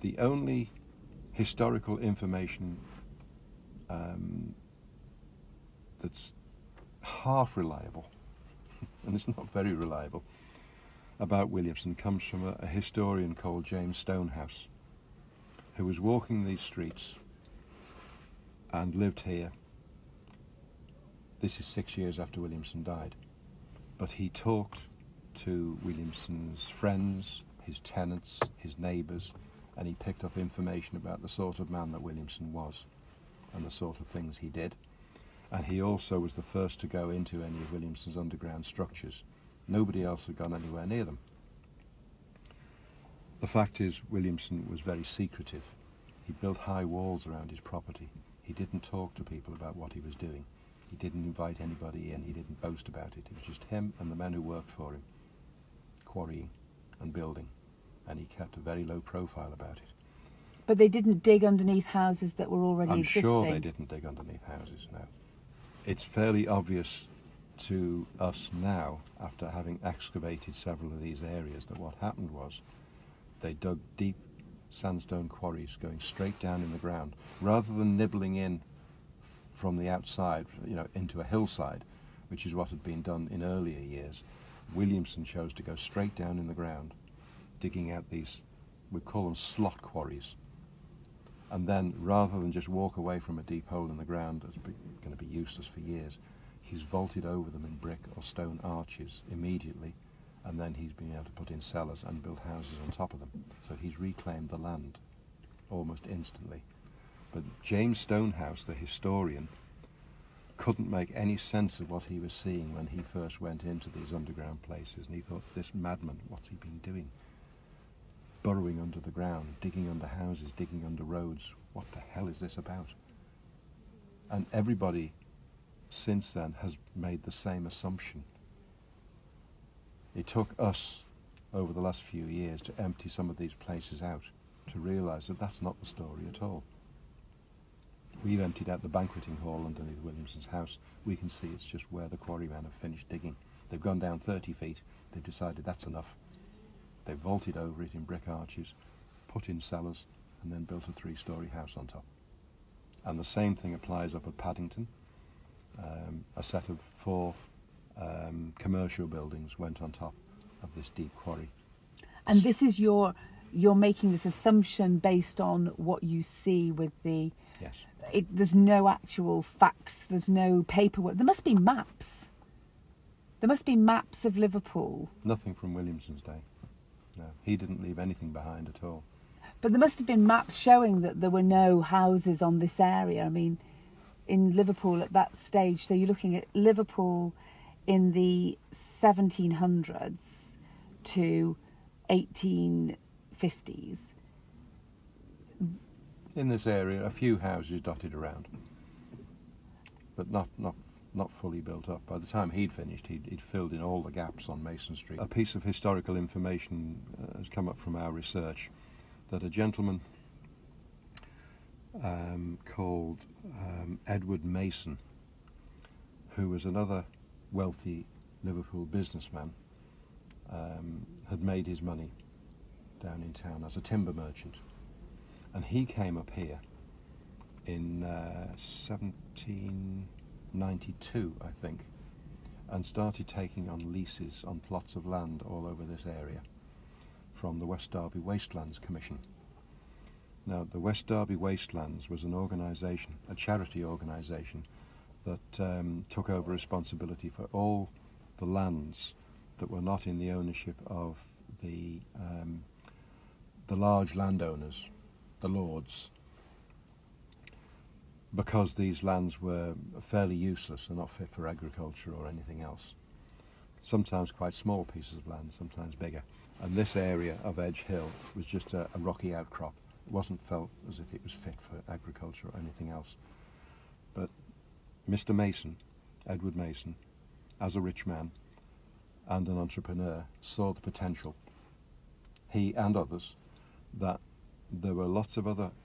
Speaker 2: the only historical information um, that's half reliable, and it's not very reliable, about Williamson comes from a, a historian called James Stonehouse, who was walking these streets and lived here. This is six years after Williamson died. But he talked to Williamson's friends, his tenants, his neighbours, and he picked up information about the sort of man that Williamson was and the sort of things he did. And he also was the first to go into any of Williamson's underground structures. Nobody else had gone anywhere near them. The fact is, Williamson was very secretive. He built high walls around his property. He didn't talk to people about what he was doing. He didn't invite anybody in. He didn't boast about it. It was just him and the men who worked for him, quarrying and building. And he kept a very low profile about it.
Speaker 1: But they didn't dig underneath houses that were already
Speaker 2: I'm
Speaker 1: existing?
Speaker 2: sure they didn't dig underneath houses, no. It's fairly obvious to us now, after having excavated several of these areas, that what happened was they dug deep sandstone quarries going straight down in the ground, rather than nibbling in from the outside, you know, into a hillside, which is what had been done in earlier years. Williamson chose to go straight down in the ground, digging out these, we call them slot quarries, and then rather than just walk away from a deep hole in the ground that's going to be useless for years, he's vaulted over them in brick or stone arches immediately, and then he's been able to put in cellars and build houses on top of them. So he's reclaimed the land almost instantly. But James Stonehouse, the historian, couldn't make any sense of what he was seeing when he first went into these underground places, and he thought, this madman, what's he been doing? Burrowing under the ground, digging under houses, digging under roads. What the hell is this about? And everybody since then has made the same assumption. It took us over the last few years to empty some of these places out to realise that that's not the story at all. We've emptied out the banqueting hall underneath Williamson's house. We can see it's just where the quarrymen have finished digging. They've gone down thirty feet, they've decided that's enough. They've vaulted over it in brick arches, put in cellars, and then built a three-storey house on top. And the same thing applies up at Paddington. Um, a set of four um, commercial buildings went on top of this deep quarry.
Speaker 1: And this is your, you're making this assumption based on what you see with the...
Speaker 2: Yes.
Speaker 1: It, there's no actual facts, there's no paperwork. There must be maps. There must be maps of Liverpool.
Speaker 2: Nothing from Williamson's day. No, he didn't leave anything behind at all.
Speaker 1: But there must have been maps showing that there were no houses on this area. I mean, in Liverpool at that stage, so you're looking at Liverpool in the seventeen hundreds to eighteen fifties.
Speaker 2: In this area, a few houses dotted around, but not not not fully built up. By the time he'd finished, he'd, he'd filled in all the gaps on Mason Street. A piece of historical information uh, has come up from our research that a gentleman um, called um, Edward Mason, who was another wealthy Liverpool businessman, um, had made his money down in town as a timber merchant. And he came up here in uh, seventeen ninety-two, I think, and started taking on leases on plots of land all over this area from the West Derby Wastelands Commission. Now, the West Derby Wastelands was an organisation, a charity organisation, that um, took over responsibility for all the lands that were not in the ownership of the um, the large landowners, the lords, because these lands were fairly useless and not fit for agriculture or anything else. Sometimes quite small pieces of land, sometimes bigger. And this area of Edge Hill was just a, a rocky outcrop. It wasn't felt as if it was fit for agriculture or anything else. But Mister Mason, Edward Mason, as a rich man and an entrepreneur, saw the potential, he and others, that there were lots of other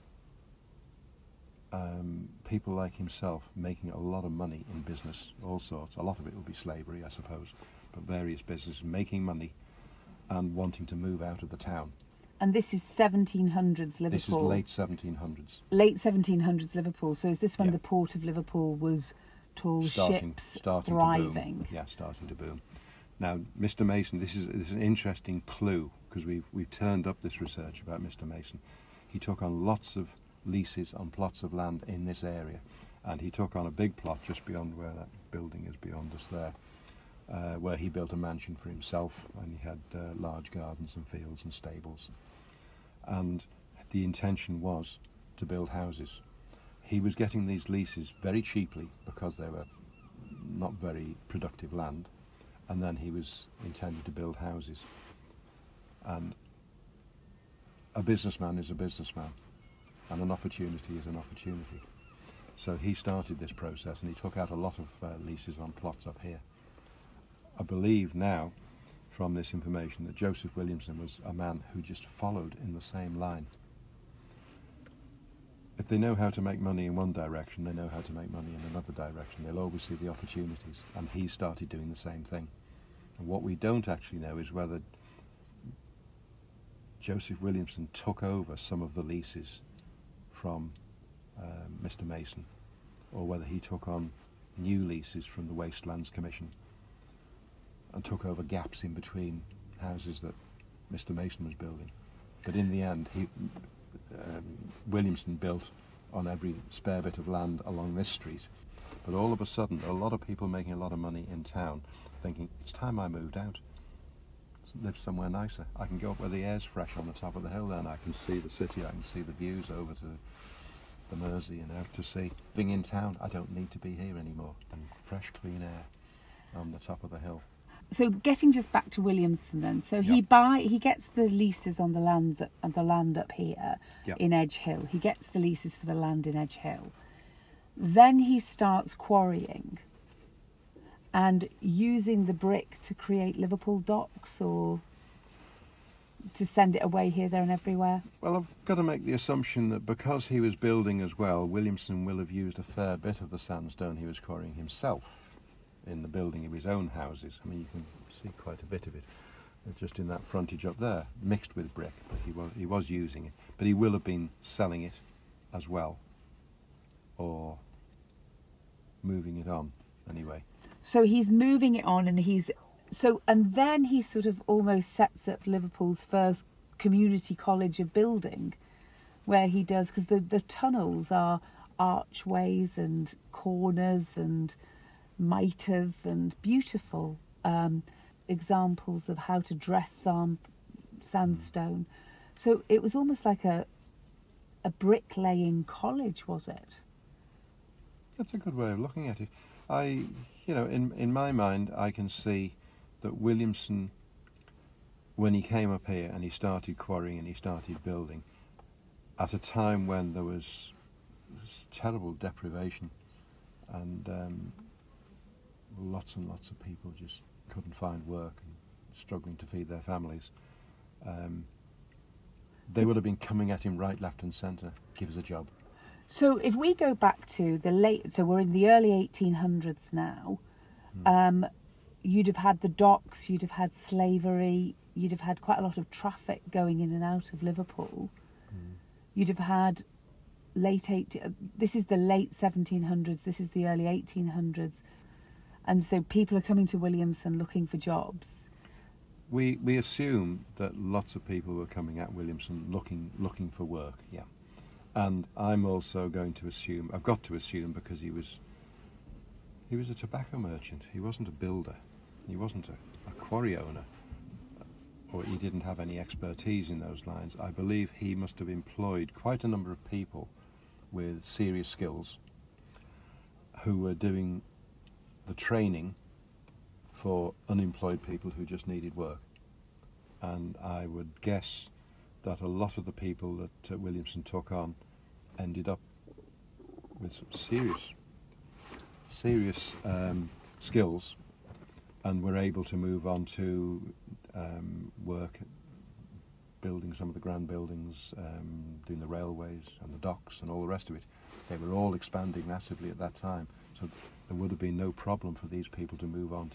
Speaker 2: um, people like himself making a lot of money in business, all sorts. A lot of it will be slavery, I suppose, but various businesses making money and wanting to move out of the town.
Speaker 1: And this is seventeen hundreds Liverpool.
Speaker 2: This is late seventeen hundreds.
Speaker 1: Late seventeen hundreds Liverpool. So is this when
Speaker 2: Yeah.
Speaker 1: the port of Liverpool was tall
Speaker 2: starting,
Speaker 1: ships
Speaker 2: starting
Speaker 1: thriving?
Speaker 2: To boom. Yeah, starting to boom. Now, Mister Mason, this is, this is an interesting clue, because we've, we've turned up this research about Mister Mason. He took on lots of leases on plots of land in this area, and he took on a big plot just beyond where that building is beyond us there, uh, where he built a mansion for himself, and he had uh, large gardens and fields and stables. And the intention was to build houses. He was getting these leases very cheaply because they were not very productive land, and then he was intending to build houses. And a businessman is a businessman, and an opportunity is an opportunity. So he started this process, and he took out a lot of uh, leases on plots up here. I believe now, from this information, that Joseph Williamson was a man who just followed in the same line. If they know how to make money in one direction, they know how to make money in another direction. They'll always see the opportunities, and he started doing the same thing. And what we don't actually know is whether Joseph Williamson took over some of the leases from uh, Mister Mason, or whether he took on new leases from the Wastelands Commission and took over gaps in between houses that Mister Mason was building. But in the end, he, um, Williamson built on every spare bit of land along this street. But all of a sudden, a lot of people making a lot of money in town, thinking, it's time I moved out, live somewhere nicer. I can go up where the air's fresh on the top of the hill, then I can see the city, I can see the views over to the Mersey and out to sea. Living in town, I don't need to be here anymore. And fresh, clean air on the top of the hill.
Speaker 1: So getting just back to Williamson then, so he
Speaker 2: Yep.
Speaker 1: buy he gets the leases on the lands on the land up here
Speaker 2: Yep.
Speaker 1: in Edge Hill. He gets the leases for the land in Edge Hill. Then he starts quarrying and using the brick to create Liverpool docks, or to send it away here, there and everywhere.
Speaker 2: Well, I've got to make the assumption that because he was building as well, Williamson will have used a fair bit of the sandstone he was quarrying himself in the building of his own houses. I mean, you can see quite a bit of it just in that frontage up there, mixed with brick, but he was, he was using it. But he will have been selling it as well, or moving it on anyway.
Speaker 1: So he's moving it on, and he's so, and then he sort of almost sets up Liverpool's first community college of building, where he does, because the, the tunnels are archways and corners and mitres and beautiful um, examples of how to dress some sandstone. So it was almost like a a bricklaying college, was it?
Speaker 2: That's a good way of looking at it. I, you know, in in my mind, I can see that Williamson, when he came up here and he started quarrying and he started building, at a time when there was, was terrible deprivation, and um, lots and lots of people just couldn't find work and struggling to feed their families. Um, they would have been coming at him right, left and centre. Give us a job.
Speaker 1: So if we go back to the late, so we're in the early eighteen hundreds now, mm. um, you'd have had the docks, you'd have had slavery, you'd have had quite a lot of traffic going in and out of Liverpool. Mm. You'd have had late eighteen, this is the late seventeen hundreds, this is the early eighteen hundreds. And so people are coming to Williamson looking for jobs.
Speaker 2: We we assume that lots of people were coming at Williamson looking looking for work, yeah. And I'm also going to assume, I've got to assume, because he was he was a tobacco merchant. He wasn't a builder. He wasn't a, a quarry owner. Or he didn't have any expertise in those lines. I believe he must have employed quite a number of people with serious skills who were doing the training for unemployed people who just needed work. And I would guess that a lot of the people that uh, Williamson took on ended up with some serious, serious um, skills, and were able to move on to um, work building some of the grand buildings, um, doing the railways and the docks and all the rest of it. They were all expanding massively at that time, so there would have been no problem for these people to move on to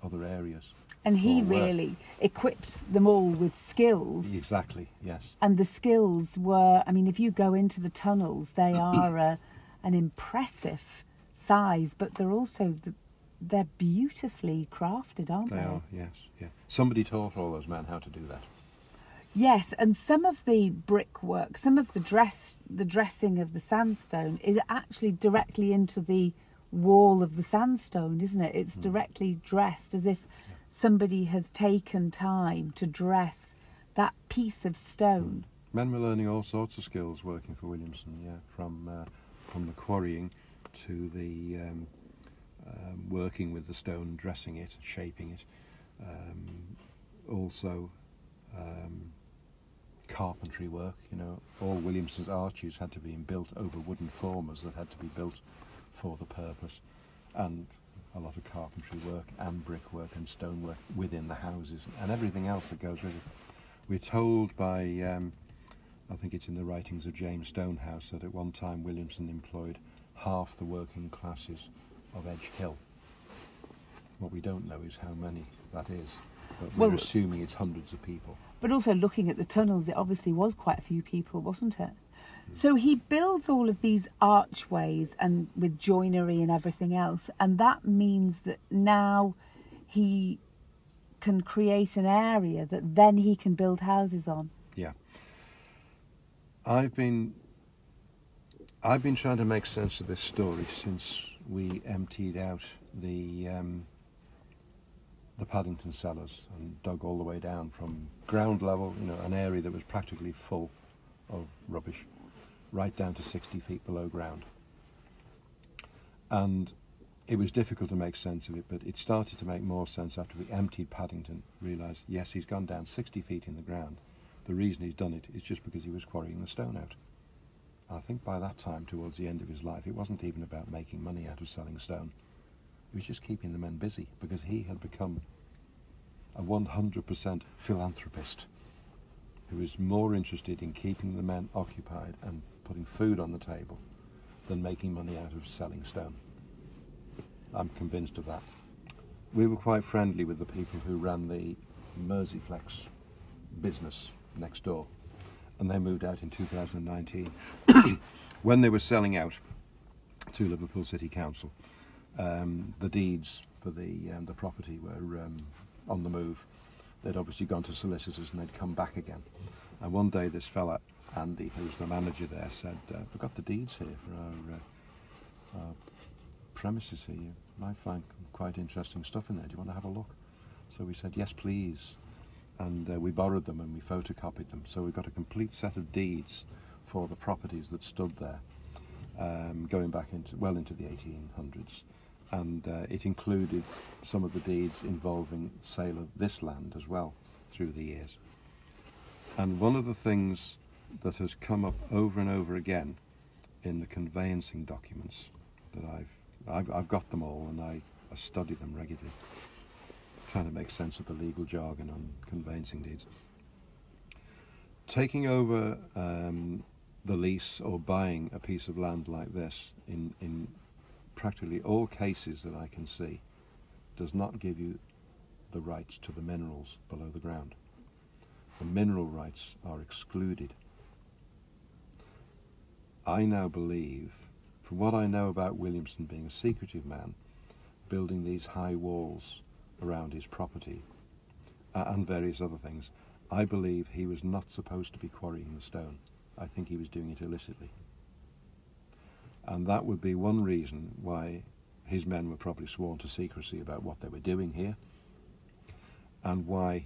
Speaker 2: other areas.
Speaker 1: And he
Speaker 2: for work.
Speaker 1: really equipped them all with skills.
Speaker 2: Exactly, yes.
Speaker 1: And the skills were, I mean, if you go into the tunnels, they are a, an impressive size, but they're also, the, they're beautifully crafted, aren't they?
Speaker 2: They are, yes, yeah. Somebody taught all those men how to do that.
Speaker 1: Yes, and some of the brickwork, some of the dress, the dressing of the sandstone is actually directly into the wall of the sandstone, isn't it? It's mm. directly dressed as if yeah. somebody has taken time to dress that piece of stone.
Speaker 2: Mm. Men were learning all sorts of skills working for Williamson, yeah, from uh, from the quarrying to the um, um, working with the stone, dressing it, shaping it. Um, also um, carpentry work, you know, all Williamson's arches had to be built over wooden formers that had to be built for the purpose, and a lot of carpentry work and brickwork and stonework within the houses and everything else that goes with it. We're told by, um, I think it's in the writings of James Stonehouse, that at one time Williamson employed half the working classes of Edge Hill. What we don't know is how many that is, but we're well, assuming it's hundreds of people.
Speaker 1: But also looking at the tunnels, it obviously was quite a few people, wasn't it? So he builds all of these archways and with joinery and everything else, and that means that now he can create an area that then he can build houses on.
Speaker 2: Yeah. I've been I've been trying to make sense of this story since we emptied out the um, the Paddington cellars and dug all the way down from ground level, you know, an area that was practically full of rubbish, right down to sixty feet below ground. And it was difficult to make sense of it, but it started to make more sense after we emptied Paddington, realised, yes, he's gone down sixty feet in the ground. The reason he's done it is just because he was quarrying the stone out. And I think by that time, towards the end of his life, it wasn't even about making money out of selling stone. It was just keeping the men busy, because he had become a one hundred percent philanthropist who was more interested in keeping the men occupied and putting food on the table than making money out of selling stone. I'm convinced of that. We were quite friendly with the people who ran the Merseyflex business next door, and they moved out in two thousand nineteen. When they were selling out to Liverpool City Council, um, the deeds for the um, the property were um, on the move. They'd obviously gone to solicitors and they'd come back again. And one day this fella, Andy, who's the manager there, said, uh, we've got the deeds here for our, uh, our premises here. You might find quite interesting stuff in there. Do you want to have a look? So we said, yes, please. And uh, we borrowed them and we photocopied them. So we got a complete set of deeds for the properties that stood there, um, going back into well into the eighteen hundreds. And uh, it included some of the deeds involving the sale of this land as well through the years. And one of the things that has come up over and over again in the conveyancing documents that I've I've, I've got them all, and I, I study them regularly, trying to make sense of the legal jargon on conveyancing deeds. Taking over um, the lease or buying a piece of land like this in, in practically all cases that I can see does not give you the rights to the minerals below the ground. The mineral rights are excluded. I now believe, from what I know about Williamson being a secretive man, building these high walls around his property uh, and various other things, I believe he was not supposed to be quarrying the stone. I think he was doing it illicitly. And that would be one reason why his men were probably sworn to secrecy about what they were doing here, and why,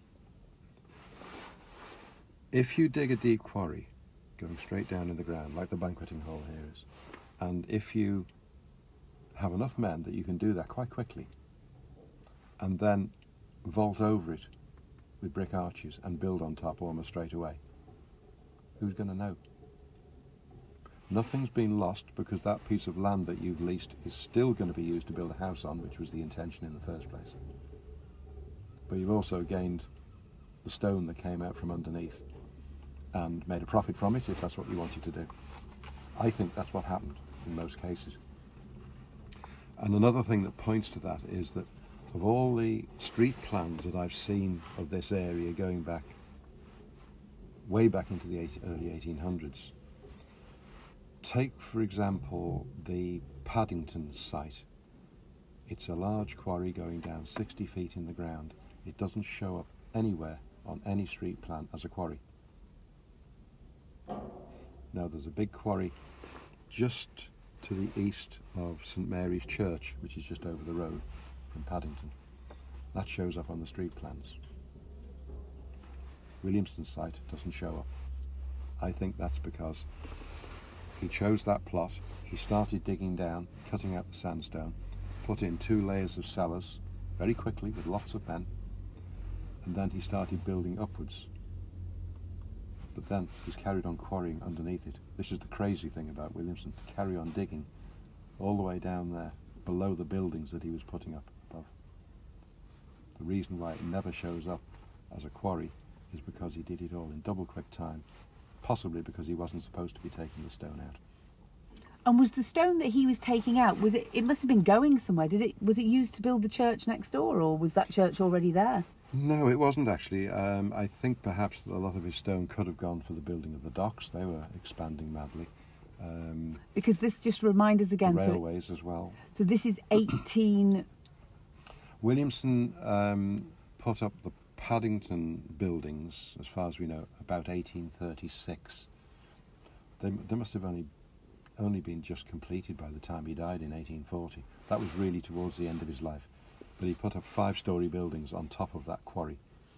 Speaker 2: if you dig a deep quarry going straight down in the ground, like the banqueting hall here is, and if you have enough men that you can do that quite quickly, and then vault over it with brick arches and build on top almost straight away, who's going to know? Nothing's been lost, because that piece of land that you've leased is still going to be used to build a house on, which was the intention in the first place. But you've also gained the stone that came out from underneath and made a profit from it, if that's what you wanted to do. I think that's what happened in most cases. And another thing that points to that is that of all the street plans that I've seen of this area going back, way back into the eight, early eighteen hundreds, take, for example, the Paddington site. It's a large quarry going down sixty feet in the ground. It doesn't show up anywhere on any street plan as a quarry. Now there's a big quarry just to the east of St Mary's Church, which is just over the road from Paddington. That shows up on the street plans. Williamson's site doesn't show up. I think that's because he chose that plot, he started digging down, cutting out the sandstone, put in two layers of cellars very quickly with lots of men, and then he started building upwards. But then he's carried on quarrying underneath it. This is the crazy thing about Williamson, to carry on digging all the way down there, below the buildings that he was putting up above. The reason why it never shows up as a quarry is because he did it all in double quick time, possibly because he wasn't supposed to be taking the stone out.
Speaker 1: And was the stone that he was taking out, was it, it must have been going somewhere, did it, was it used to build the church next door, or was that church already there?
Speaker 2: No, it wasn't actually. Um, I think perhaps a lot of his stone could have gone for the building of the docks. They were expanding madly. Um,
Speaker 1: because this just reminds us again.
Speaker 2: the railways so it, as well.
Speaker 1: So this is eighteen...
Speaker 2: Williamson um, put up the Paddington buildings, as far as we know, about eighteen thirty-six. They, they must have only only been just completed by the time he died in eighteen forty. That was really towards the end of his life. But he put up five-storey buildings on top of that quarry.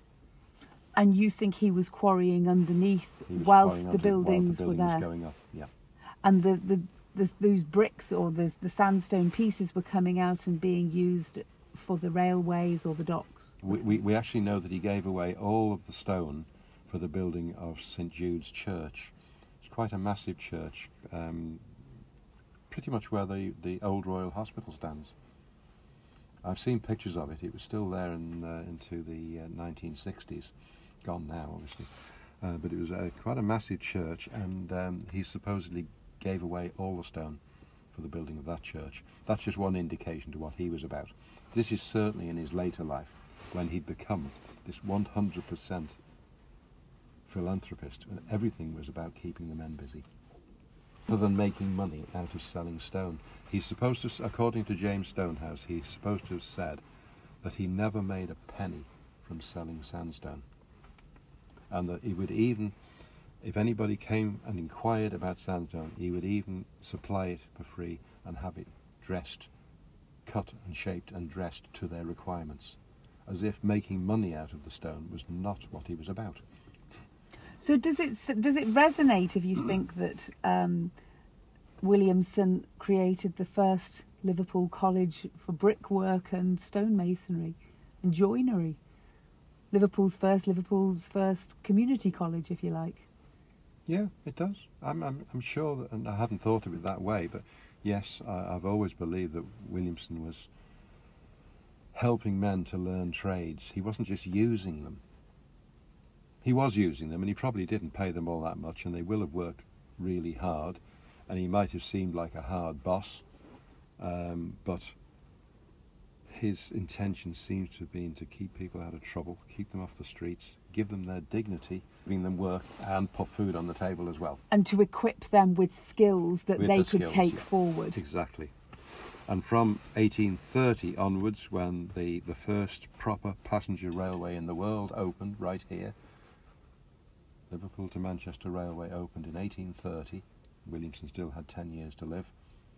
Speaker 1: And you think he was quarrying underneath
Speaker 2: He was
Speaker 1: whilst
Speaker 2: quarrying
Speaker 1: the buildings
Speaker 2: while the building
Speaker 1: were there?
Speaker 2: was going up, yeah.
Speaker 1: And the, the, the those bricks or the, the sandstone pieces were coming out and being used for the railways or the docks?
Speaker 2: We, we, we actually know that he gave away all of the stone for the building of St Jude's Church. It's quite a massive church, um, pretty much where the, the old Royal Hospital stands. I've seen pictures of it. It was still there in, uh, into the uh, nineteen sixties, gone now obviously, uh, but it was uh, quite a massive church, and um, he supposedly gave away all the stone for the building of that church. That's just one indication to what he was about. This is certainly in his later life, when he'd become this one hundred percent philanthropist, and everything was about keeping the men busy, rather than making money out of selling stone. He's supposed to, according to James Stonehouse, he's supposed to have said that he never made a penny from selling sandstone, and that he would even, if anybody came and inquired about sandstone, he would even supply it for free and have it dressed, cut and shaped and dressed to their requirements, as if making money out of the stone was not what he was about.
Speaker 1: So does it does it resonate if you think that um, Williamson created the first Liverpool college for brickwork and stonemasonry and joinery? Liverpool's first, Liverpool's first community college, if you like.
Speaker 2: Yeah, it does. I'm, I'm, I'm sure that, and I hadn't thought of it that way, but yes, I, I've always believed that Williamson was helping men to learn trades. He wasn't just using them. He was using them, and he probably didn't pay them all that much, and they will have worked really hard, and he might have seemed like a hard boss, um, but his intention seems to have been to keep people out of trouble, keep them off the streets, give them their dignity, giving them work, and put food on the table as well.
Speaker 1: And to equip them with skills that
Speaker 2: With
Speaker 1: they
Speaker 2: the
Speaker 1: could
Speaker 2: skills,
Speaker 1: take
Speaker 2: yeah.
Speaker 1: forward.
Speaker 2: Exactly. And from eighteen thirty onwards, when the, the first proper passenger railway in the world opened right here, Liverpool to Manchester Railway opened in eighteen thirty. Williamson still had ten years to live.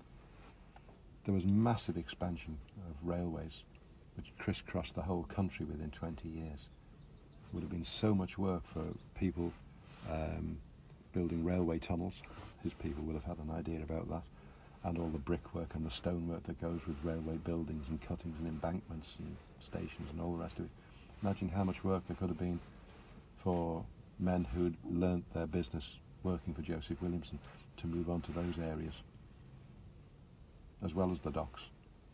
Speaker 2: There was massive expansion of railways, which crisscrossed the whole country within twenty years. There would have been so much work for people um, building railway tunnels. His people would have had an idea about that, and all the brickwork and the stonework that goes with railway buildings and cuttings and embankments and stations and all the rest of it. Imagine how much work there could have been for men who'd learnt their business working for Joseph Williamson to move on to those areas, as well as the docks.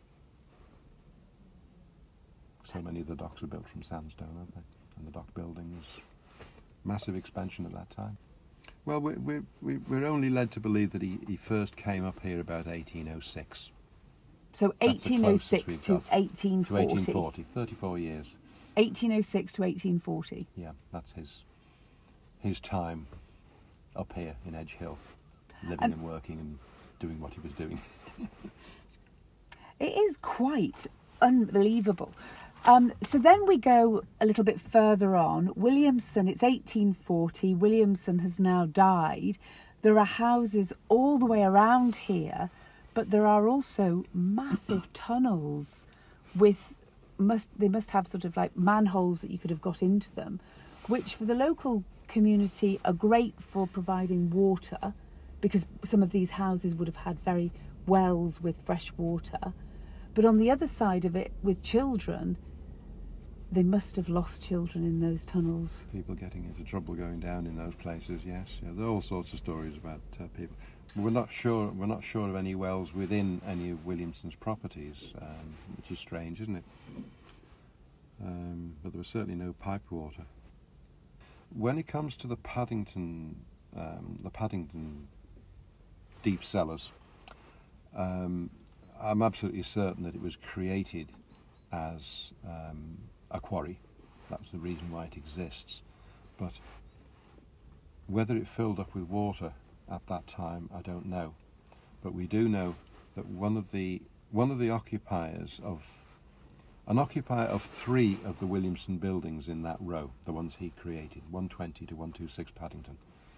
Speaker 2: So many of the docks were built from sandstone, aren't they? And the dock building was massive expansion at that time. Well, we, we, we, we're only led to believe that he, he first came up here about eighteen oh six.
Speaker 1: So
Speaker 2: That's the
Speaker 1: eighteen oh six
Speaker 2: closest
Speaker 1: to
Speaker 2: we've got.
Speaker 1: eighteen
Speaker 2: To
Speaker 1: forty.
Speaker 2: eighteen forty, thirty-four years.
Speaker 1: eighteen oh six to eighteen forty.
Speaker 2: Yeah, that's his his time up here in Edge Hill, living
Speaker 1: And-
Speaker 2: and working and doing what he was doing.
Speaker 1: It is quite unbelievable. Um, so then we go a little bit further on. Williamson, it's eighteen forty. Williamson has now died. There are houses all the way around here, but there are also massive tunnels with, must they must have sort of like manholes that you could have got into them, which for the local community are great for providing water, because some of these houses would have had very wells with fresh water. But on the other side of it, with children, they must have lost children in those tunnels.
Speaker 2: People getting into trouble going down in those places. Yes, yeah, there are all sorts of stories about uh, people. We're not sure. We're not sure of any wells within any of Williamson's properties, um, which is strange, isn't it? Um, but there was certainly no piped water. When it comes to the Paddington, um, the Paddington deep cellars, um, I'm absolutely certain that it was created as um, a quarry. That was the reason why it exists. But whether it filled up with water at that time, I don't know. But we do know that one of the one of the occupiers of an occupier of three of the Williamson buildings in that row, the ones he created, one twenty to one twenty-six Paddington.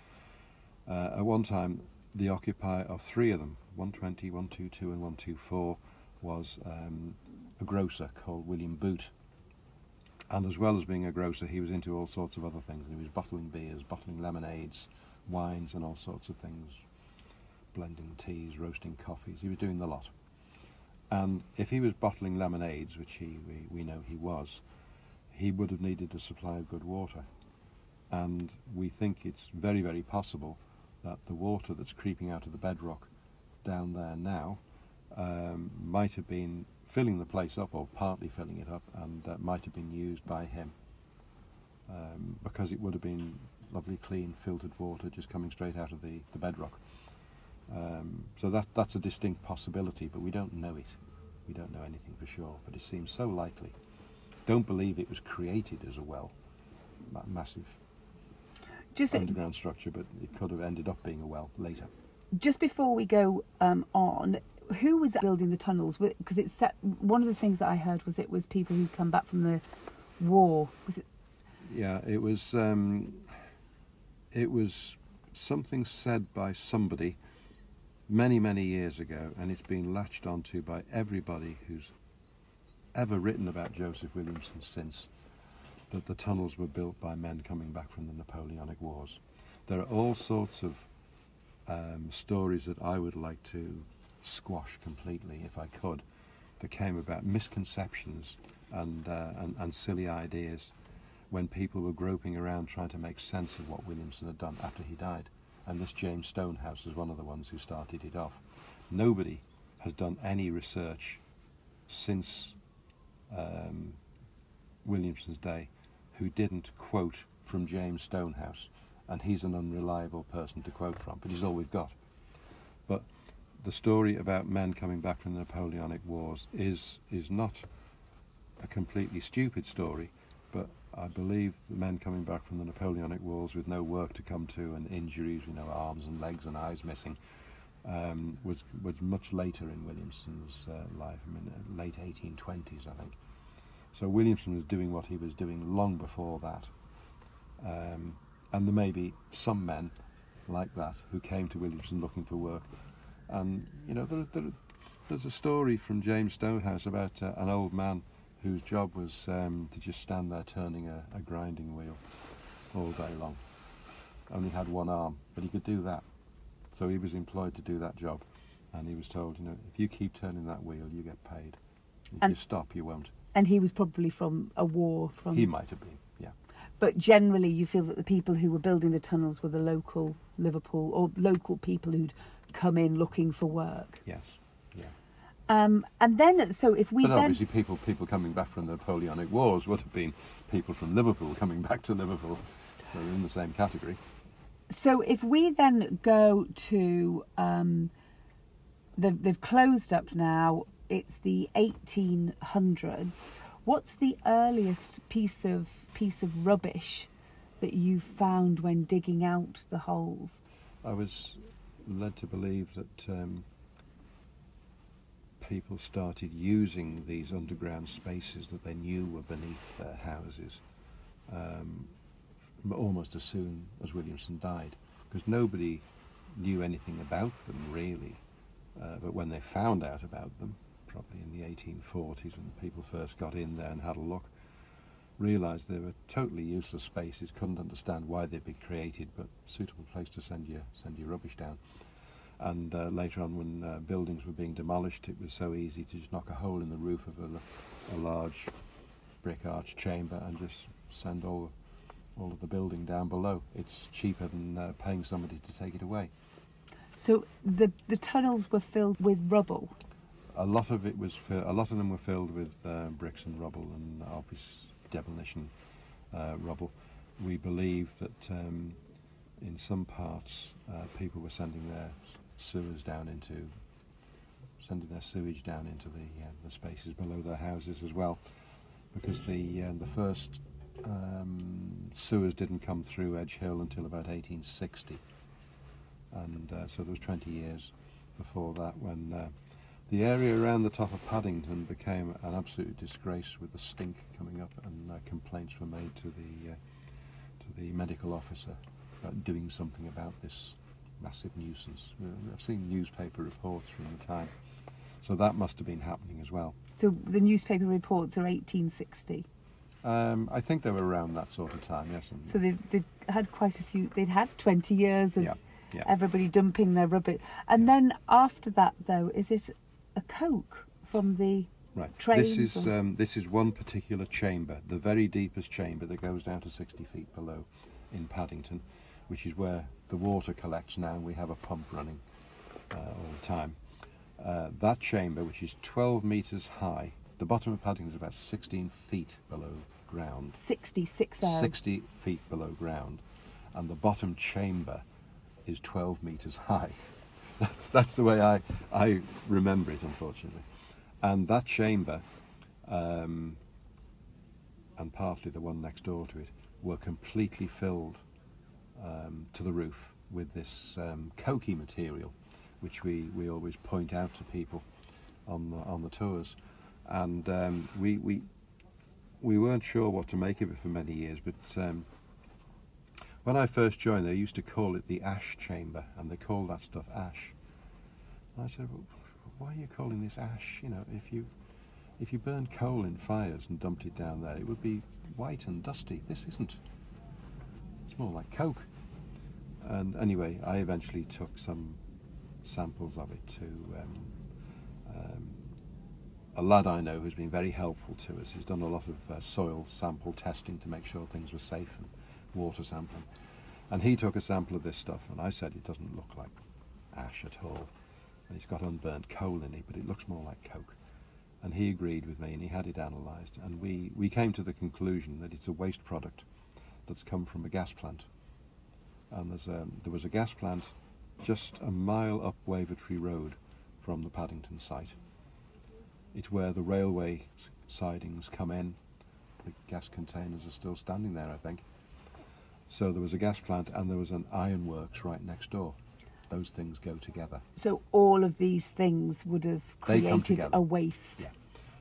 Speaker 2: Uh, at one time, the occupier of three of them, one twenty, one twenty-two and one twenty-four, was um, a grocer called William Boot. And as well as being a grocer, he was into all sorts of other things. He was bottling beers, bottling lemonades, wines and all sorts of things, blending teas, roasting coffees. He was doing the lot. And if he was bottling lemonades, which he we, we know he was, he would have needed a supply of good water. And we think it's very, very possible that the water that's creeping out of the bedrock down there now um, might have been filling the place up, or partly filling it up, and uh, might have been used by him, um, because it would have been lovely, clean, filtered water just coming straight out of the, the bedrock. Um, so that that's a distinct possibility, but we don't know it. We don't know anything for sure, but it seems so likely. Don't believe it was created as a well, ma- massive
Speaker 1: Just
Speaker 2: underground structure, but it could have ended up being a well later.
Speaker 1: just before we go um, on, who was building the tunnels? Because it's set, one of the things that I heard was it was people who'd come back from the war. Was it?
Speaker 2: Yeah, it was. Um, it was something said by somebody many, many years ago, and it's been latched onto by everybody who's ever written about Joseph Williamson since, that the tunnels were built by men coming back from the Napoleonic Wars. There are all sorts of um, stories that I would like to squash completely, if I could, that came about misconceptions and, uh, and, and silly ideas when people were groping around trying to make sense of what Williamson had done after he died. And this James Stonehouse is one of the ones who started it off. Nobody has done any research since um, Williamson's day who didn't quote from James Stonehouse, and he's an unreliable person to quote from, but he's all we've got. But the story about men coming back from the Napoleonic Wars is is not a completely stupid story, but I believe the men coming back from the Napoleonic Wars with no work to come to and injuries, you know, arms and legs and eyes missing, um, was was much later in Williamson's uh, life, I mean, uh, late eighteen twenties, I think. So Williamson was doing what he was doing long before that. Um, and there may be some men like that who came to Williamson looking for work. And, you know, there, there, there's a story from James Stonehouse about uh, an old man whose job was um, to just stand there turning a, a grinding wheel all day long. Only had one arm, but he could do that. So he was employed to do that job. And he was told, you know, if you keep turning that wheel, you get paid. If
Speaker 1: And-
Speaker 2: you stop, you won't.
Speaker 1: And he was probably from a war. From
Speaker 2: He might have been, yeah.
Speaker 1: But generally, you feel that the people who were building the tunnels were the local Liverpool or local people who'd come in looking for work.
Speaker 2: Yes, yeah.
Speaker 1: Um, and then, so if we
Speaker 2: But
Speaker 1: then
Speaker 2: obviously people people coming back from the Napoleonic Wars would have been people from Liverpool coming back to Liverpool. So they're in the same category.
Speaker 1: So if we then go to, um, they've, they've closed up now. it's the eighteen hundreds. What's the earliest piece of piece of rubbish that you found when digging out the holes?
Speaker 2: I was led to believe that um, people started using these underground spaces that they knew were beneath their houses um, almost as soon as Williamson died, because nobody knew anything about them really, uh, but when they found out about them, probably in the eighteen forties when people first got in there and had a look, realised they were totally useless spaces, couldn't understand why they'd been created, but suitable place to send your send your rubbish down. And uh, later on, when uh, buildings were being demolished, it was so easy to just knock a hole in the roof of a, a large brick arch chamber and just send all all of the building down below. It's cheaper than uh, paying somebody to take it away.
Speaker 1: So the the tunnels were filled with rubble.
Speaker 2: A lot of it was fi- a lot of them were filled with uh, bricks and rubble and obvious demolition uh, rubble. We believe that um, in some parts uh, people were sending their sewers down into sending their sewage down into the uh, the spaces below their houses as well, because the uh, the first um, sewers didn't come through Edge Hill until about eighteen sixty, and uh, so there was twenty years before that when uh, the area around the top of Paddington became an absolute disgrace with the stink coming up, and uh, complaints were made to the uh, to the medical officer about doing something about this massive nuisance. Uh, I've seen newspaper reports from the time, so that must have been happening as well.
Speaker 1: So the newspaper reports are eighteen sixty.
Speaker 2: Um, I think they were around that sort of time, yes. And
Speaker 1: So they've, they've had quite a few. They'd had twenty years of
Speaker 2: yeah, yeah.
Speaker 1: everybody dumping their rubbish, and
Speaker 2: Yeah.
Speaker 1: then after that, though, is it a coke from the
Speaker 2: Right.
Speaker 1: trains?
Speaker 2: This is
Speaker 1: or-
Speaker 2: um, this is one particular chamber, the very deepest chamber that goes down to sixty feet below in Paddington, which is where the water collects now. We have a pump running uh, all the time. Uh, that chamber, which is twelve metres high, the bottom of Paddington is about sixteen feet below ground.
Speaker 1: sixty-six hours.
Speaker 2: sixty feet below ground, and the bottom chamber is twelve metres high. That's the way I, I remember it, unfortunately. And that chamber, um, and partly the one next door to it, were completely filled um, to the roof with this um, cokey material, which we, we always point out to people on the, on the tours. And um, we, we, we weren't sure what to make of it for many years, but um, when I first joined, they used to call it the ash chamber, and they called that stuff ash. And I said, well, why are you calling this ash? You know, if you if you burned coal in fires and dumped it down there, it would be white and dusty. This isn't. It's more like coke. And anyway, I eventually took some samples of it to um, um, a lad I know who's been very helpful to us. He's done a lot of uh, soil sample testing to make sure things were safe, and water sampling. And he took a sample of this stuff, and I said it doesn't look like ash at all. And it's got unburnt coal in it, but it looks more like coke. And he agreed with me, and he had it analysed. And we, we came to the conclusion that it's a waste product that's come from a gas plant. And there's a, there was a gas plant just a mile up Wavertree Road from the Paddington site. It's where the railway sidings come in. The gas containers are still standing there, I think. So there was a gas plant, and there was an ironworks right next door. Those things go together.
Speaker 1: So all of these things would have
Speaker 2: They come
Speaker 1: created
Speaker 2: together.
Speaker 1: a waste.
Speaker 2: Yeah.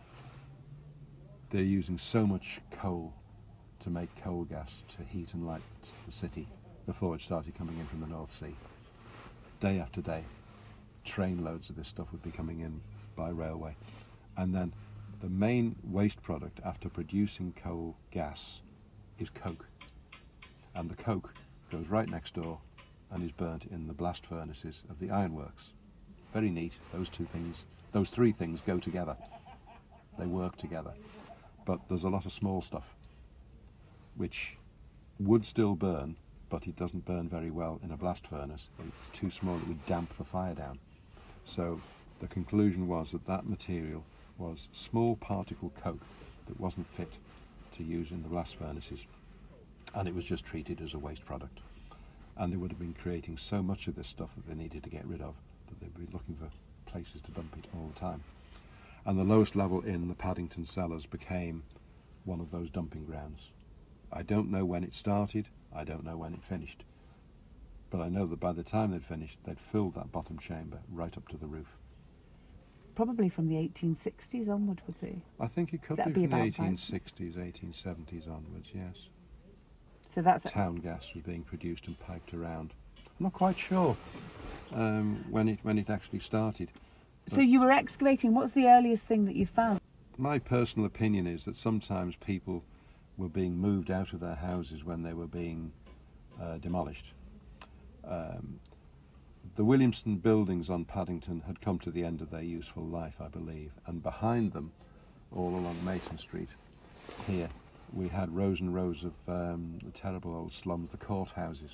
Speaker 2: They're using so much coal to make coal gas to heat and light the city before it started coming in from the North Sea. Day after day, train loads of this stuff would be coming in by railway. And then the main waste product after producing coal gas is coke. And the coke goes right next door and is burnt in the blast furnaces of the ironworks. Very neat. Those two things, those three things go together. They work together. But there's a lot of small stuff which would still burn, but it doesn't burn very well in a blast furnace. It's too small, it would damp the fire down. So the conclusion was that that material was small particle coke that wasn't fit to use in the blast furnaces, and it was just treated as a waste product. And they would have been creating so much of this stuff that they needed to get rid of that they'd be looking for places to dump it all the time. And the lowest level in the Paddington cellars became one of those dumping grounds. I don't know when it started, I don't know when it finished, but I know that by the time they'd finished, they'd filled that bottom chamber right up to the roof.
Speaker 1: Probably from the eighteen sixties onward, would be.
Speaker 2: I think it could
Speaker 1: That'd
Speaker 2: be
Speaker 1: be
Speaker 2: from the
Speaker 1: about right.
Speaker 2: eighteen sixties, eighteen seventies onwards, yes.
Speaker 1: So that's
Speaker 2: Town gas was being produced and piped around. I'm not quite sure um, when it when it actually started.
Speaker 1: So you were excavating. What's the earliest thing that you found?
Speaker 2: My personal opinion is that sometimes people were being moved out of their houses when they were being uh, demolished. Um, the Williamson buildings on Paddington had come to the end of their useful life, I believe, and behind them, all along Mason Street, here, we had rows and rows of um, the terrible old slums, the courthouses,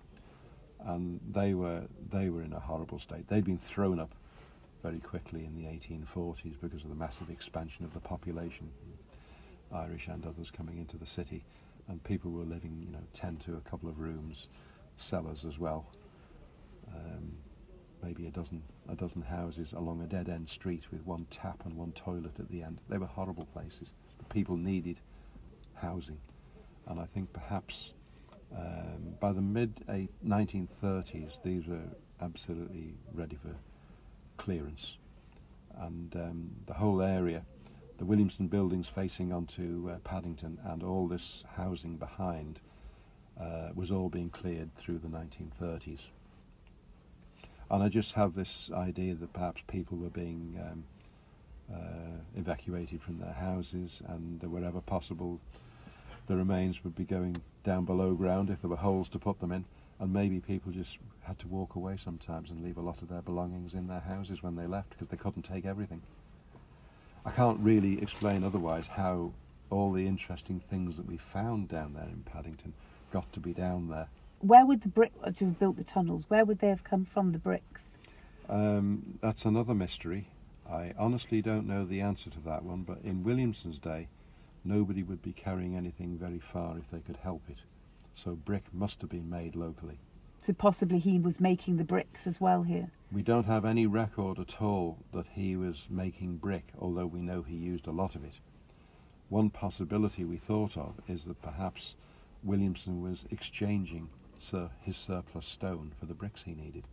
Speaker 2: and they were they were in a horrible state. They'd been thrown up very quickly in the eighteen forties because of the massive expansion of the population, Irish and others coming into the city, and people were living, you know, ten to a couple of rooms, cellars as well, um, maybe a dozen a dozen houses along a dead-end street with one tap and one toilet at the end. They were horrible places. But people needed housing, and I think perhaps um, by the mid nineteen thirties these were absolutely ready for clearance, and um, the whole area, the Williamson buildings facing onto uh, Paddington and all this housing behind, uh, was all being cleared through the nineteen thirties. And I just have this idea that perhaps people were being um, uh, evacuated from their houses, and uh, wherever possible the remains would be going down below ground if there were holes to put them in, and maybe people just had to walk away sometimes and leave a lot of their belongings in their houses when they left because they couldn't take everything. I can't really explain otherwise how all the interesting things that we found down there in Paddington got to be down there.
Speaker 1: Where would the brick to have built the tunnels? Where would they have come from, the bricks?
Speaker 2: Um, that's another mystery. I honestly don't know the answer to that one, but in Williamson's day, nobody would be carrying anything very far if they could help it. So brick must have been made locally.
Speaker 1: So possibly he was making the bricks as well here?
Speaker 2: We don't have any record at all that he was making brick, although we know he used a lot of it. One possibility we thought of is that perhaps Williamson was exchanging sur his surplus stone for the bricks he needed,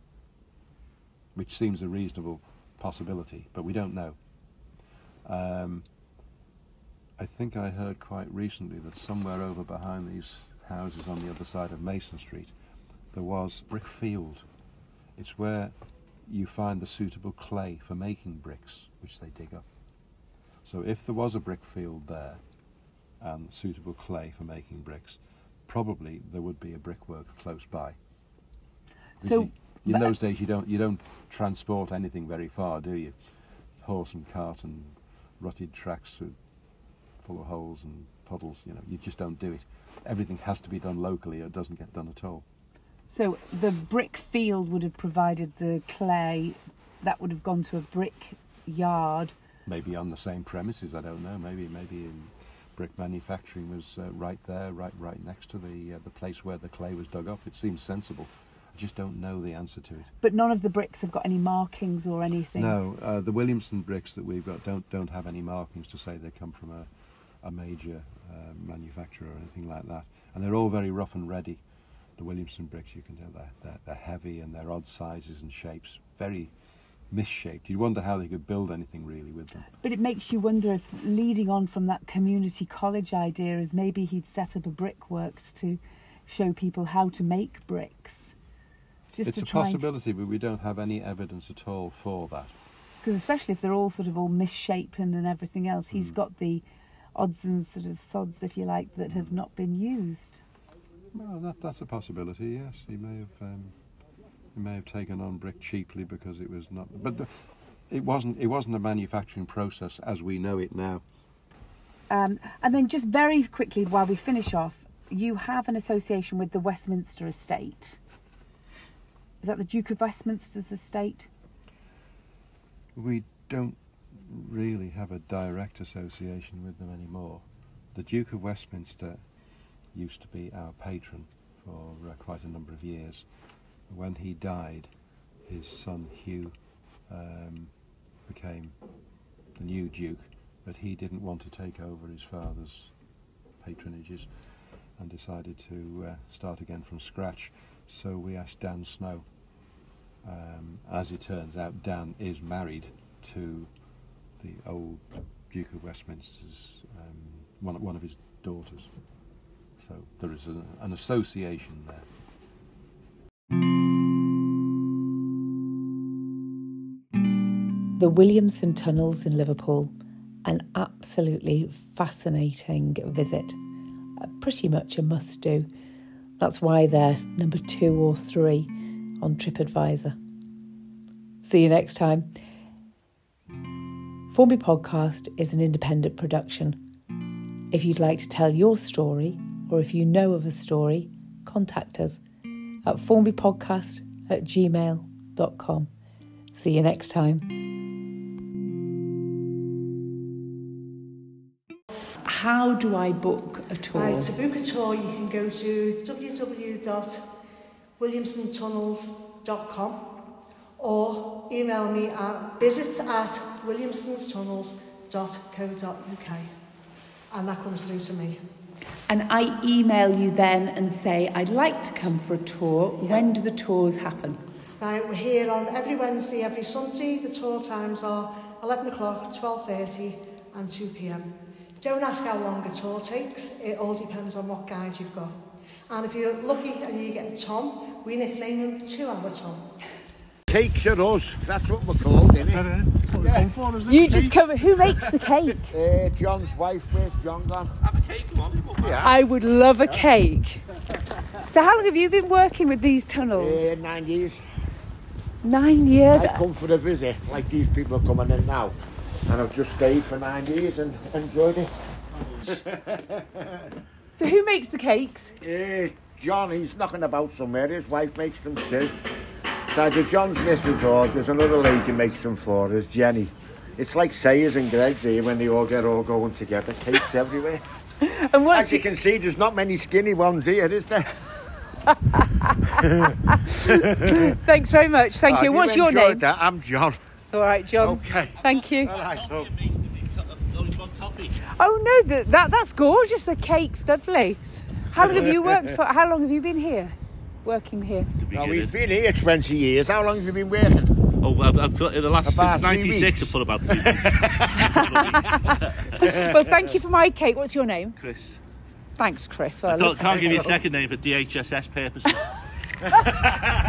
Speaker 2: which seems a reasonable possibility, but we don't know. Um, I think I heard quite recently that somewhere over behind these houses on the other side of Mason Street there was a brick field. It's where you find the suitable clay for making bricks, which they dig up. So if there was a brick field there and suitable clay for making bricks, probably there would be a brickwork close by.
Speaker 1: So
Speaker 2: you, in those days you don't you don't transport anything very far, do you? It's horse and cart and rutted tracks with, full of holes and puddles. You know, you just don't do it. Everything has to be done locally, or it doesn't get done at all.
Speaker 1: So the brick field would have provided the clay, that would have gone to a brick yard.
Speaker 2: Maybe on the same premises, I don't know. Maybe maybe in brick manufacturing was uh, right there, right right next to the uh, the place where the clay was dug up. It seems sensible. I just don't know the answer to it.
Speaker 1: But none of the bricks have got any markings or anything?
Speaker 2: No, uh, the Williamson bricks that we've got don't don't have any markings to say they come from a, a major uh, manufacturer or anything like that. And they're all very rough and ready. The Williamson bricks, you can tell they're, they're, they're heavy and they're odd sizes and shapes, very misshaped. You'd wonder how they could build anything really with them.
Speaker 1: But it makes you wonder if, leading on from that community college idea, is maybe he'd set up a brickworks to show people how to make bricks. Just
Speaker 2: it's
Speaker 1: to
Speaker 2: a
Speaker 1: try
Speaker 2: possibility, but we don't have any evidence at all for that.
Speaker 1: Because especially if they're all sort of all misshapen and everything else, he's
Speaker 2: Mm.
Speaker 1: got the odds and sort of sods, if you like, that have not been used.
Speaker 2: Well, that, that's a possibility, yes. He may have um, he may have taken on brick cheaply because it was not... But the, it wasn't it wasn't a manufacturing process as we know it now.
Speaker 1: Um, and then just very quickly, while we finish off, you have an association with the Westminster estate. Is that the Duke of Westminster's estate?
Speaker 2: We don't really have a direct association with them anymore. The Duke of Westminster used to be our patron for uh, quite a number of years. When he died, his son Hugh um, became the new Duke, but he didn't want to take over his father's patronages and decided to uh, start again from scratch. So we asked Dan Snow. Um, as it turns out, Dan is married to the old Duke of Westminster's, um, one, one of his daughters. So there is an, an association there.
Speaker 1: The Williamson Tunnels in Liverpool, an absolutely fascinating visit. Uh, pretty much a must-do. That's why they're number two or three on TripAdvisor. See you next time. Formby Podcast is an independent production. If you'd like to tell your story, or if you know of a story, contact us at formbypodcast at gmail dot com. See you next time. How do I book a tour?
Speaker 3: Right, to book a tour, you can go to w w w dot williamson tunnels dot com or email me at visit at williamsons tunnels dot co dot u k, and that comes through to me.
Speaker 1: And I email you then and say, I'd like to come for a tour.
Speaker 3: Yeah.
Speaker 1: When do the tours happen?
Speaker 3: Right, we're here on every Wednesday, every Sunday. The tour times are eleven o'clock, twelve thirty and two p m. Don't ask how long a tour takes. It all depends on what guide you've got. And if you're lucky and you get Tom, we nickname him Two Hour Tom.
Speaker 4: Cakes are us. That's what we're called, isn't it?
Speaker 5: That's what we come for, isn't it?
Speaker 1: You just come. Who makes the cake?
Speaker 4: Uh, John's wife. Where's John gone?
Speaker 5: Have a cake, come on.
Speaker 4: Yeah.
Speaker 1: I would love a cake. So how long have you been working with these tunnels?
Speaker 4: Uh, nine years.
Speaker 1: Nine years.
Speaker 4: I come for a visit, like these people are coming in now. And I've just stayed for nine years and enjoyed it.
Speaker 1: So who makes the cakes?
Speaker 4: Uh, John, he's knocking about somewhere. His wife makes them too. It's either John's missus or there's another lady makes them for us, Jenny. It's like Sayers and Greg's here when they all get all going together. Cakes everywhere.
Speaker 1: And what's
Speaker 4: As you can see, there's not many skinny ones here, is there?
Speaker 1: Thanks very much. Thank
Speaker 4: Oh,
Speaker 1: you. What's your
Speaker 4: enjoyed
Speaker 1: name?
Speaker 4: That. I'm John.
Speaker 1: All right, John.
Speaker 4: Okay.
Speaker 1: Thank you.
Speaker 4: All right, love.
Speaker 1: Oh no, that, that that's gorgeous. The cake's lovely. How long have you worked for? How long have you been here? Working here?
Speaker 4: No, we've been here twenty years. How long have you been working?
Speaker 5: Oh, I've, I've put in the last
Speaker 4: About
Speaker 5: since ninety-six.
Speaker 4: three
Speaker 5: I've put about three weeks.
Speaker 1: Well, thank you for my cake. What's your name?
Speaker 5: Chris.
Speaker 1: Thanks, Chris. Well,
Speaker 5: I can't, can't give you a second name for D H S S purposes.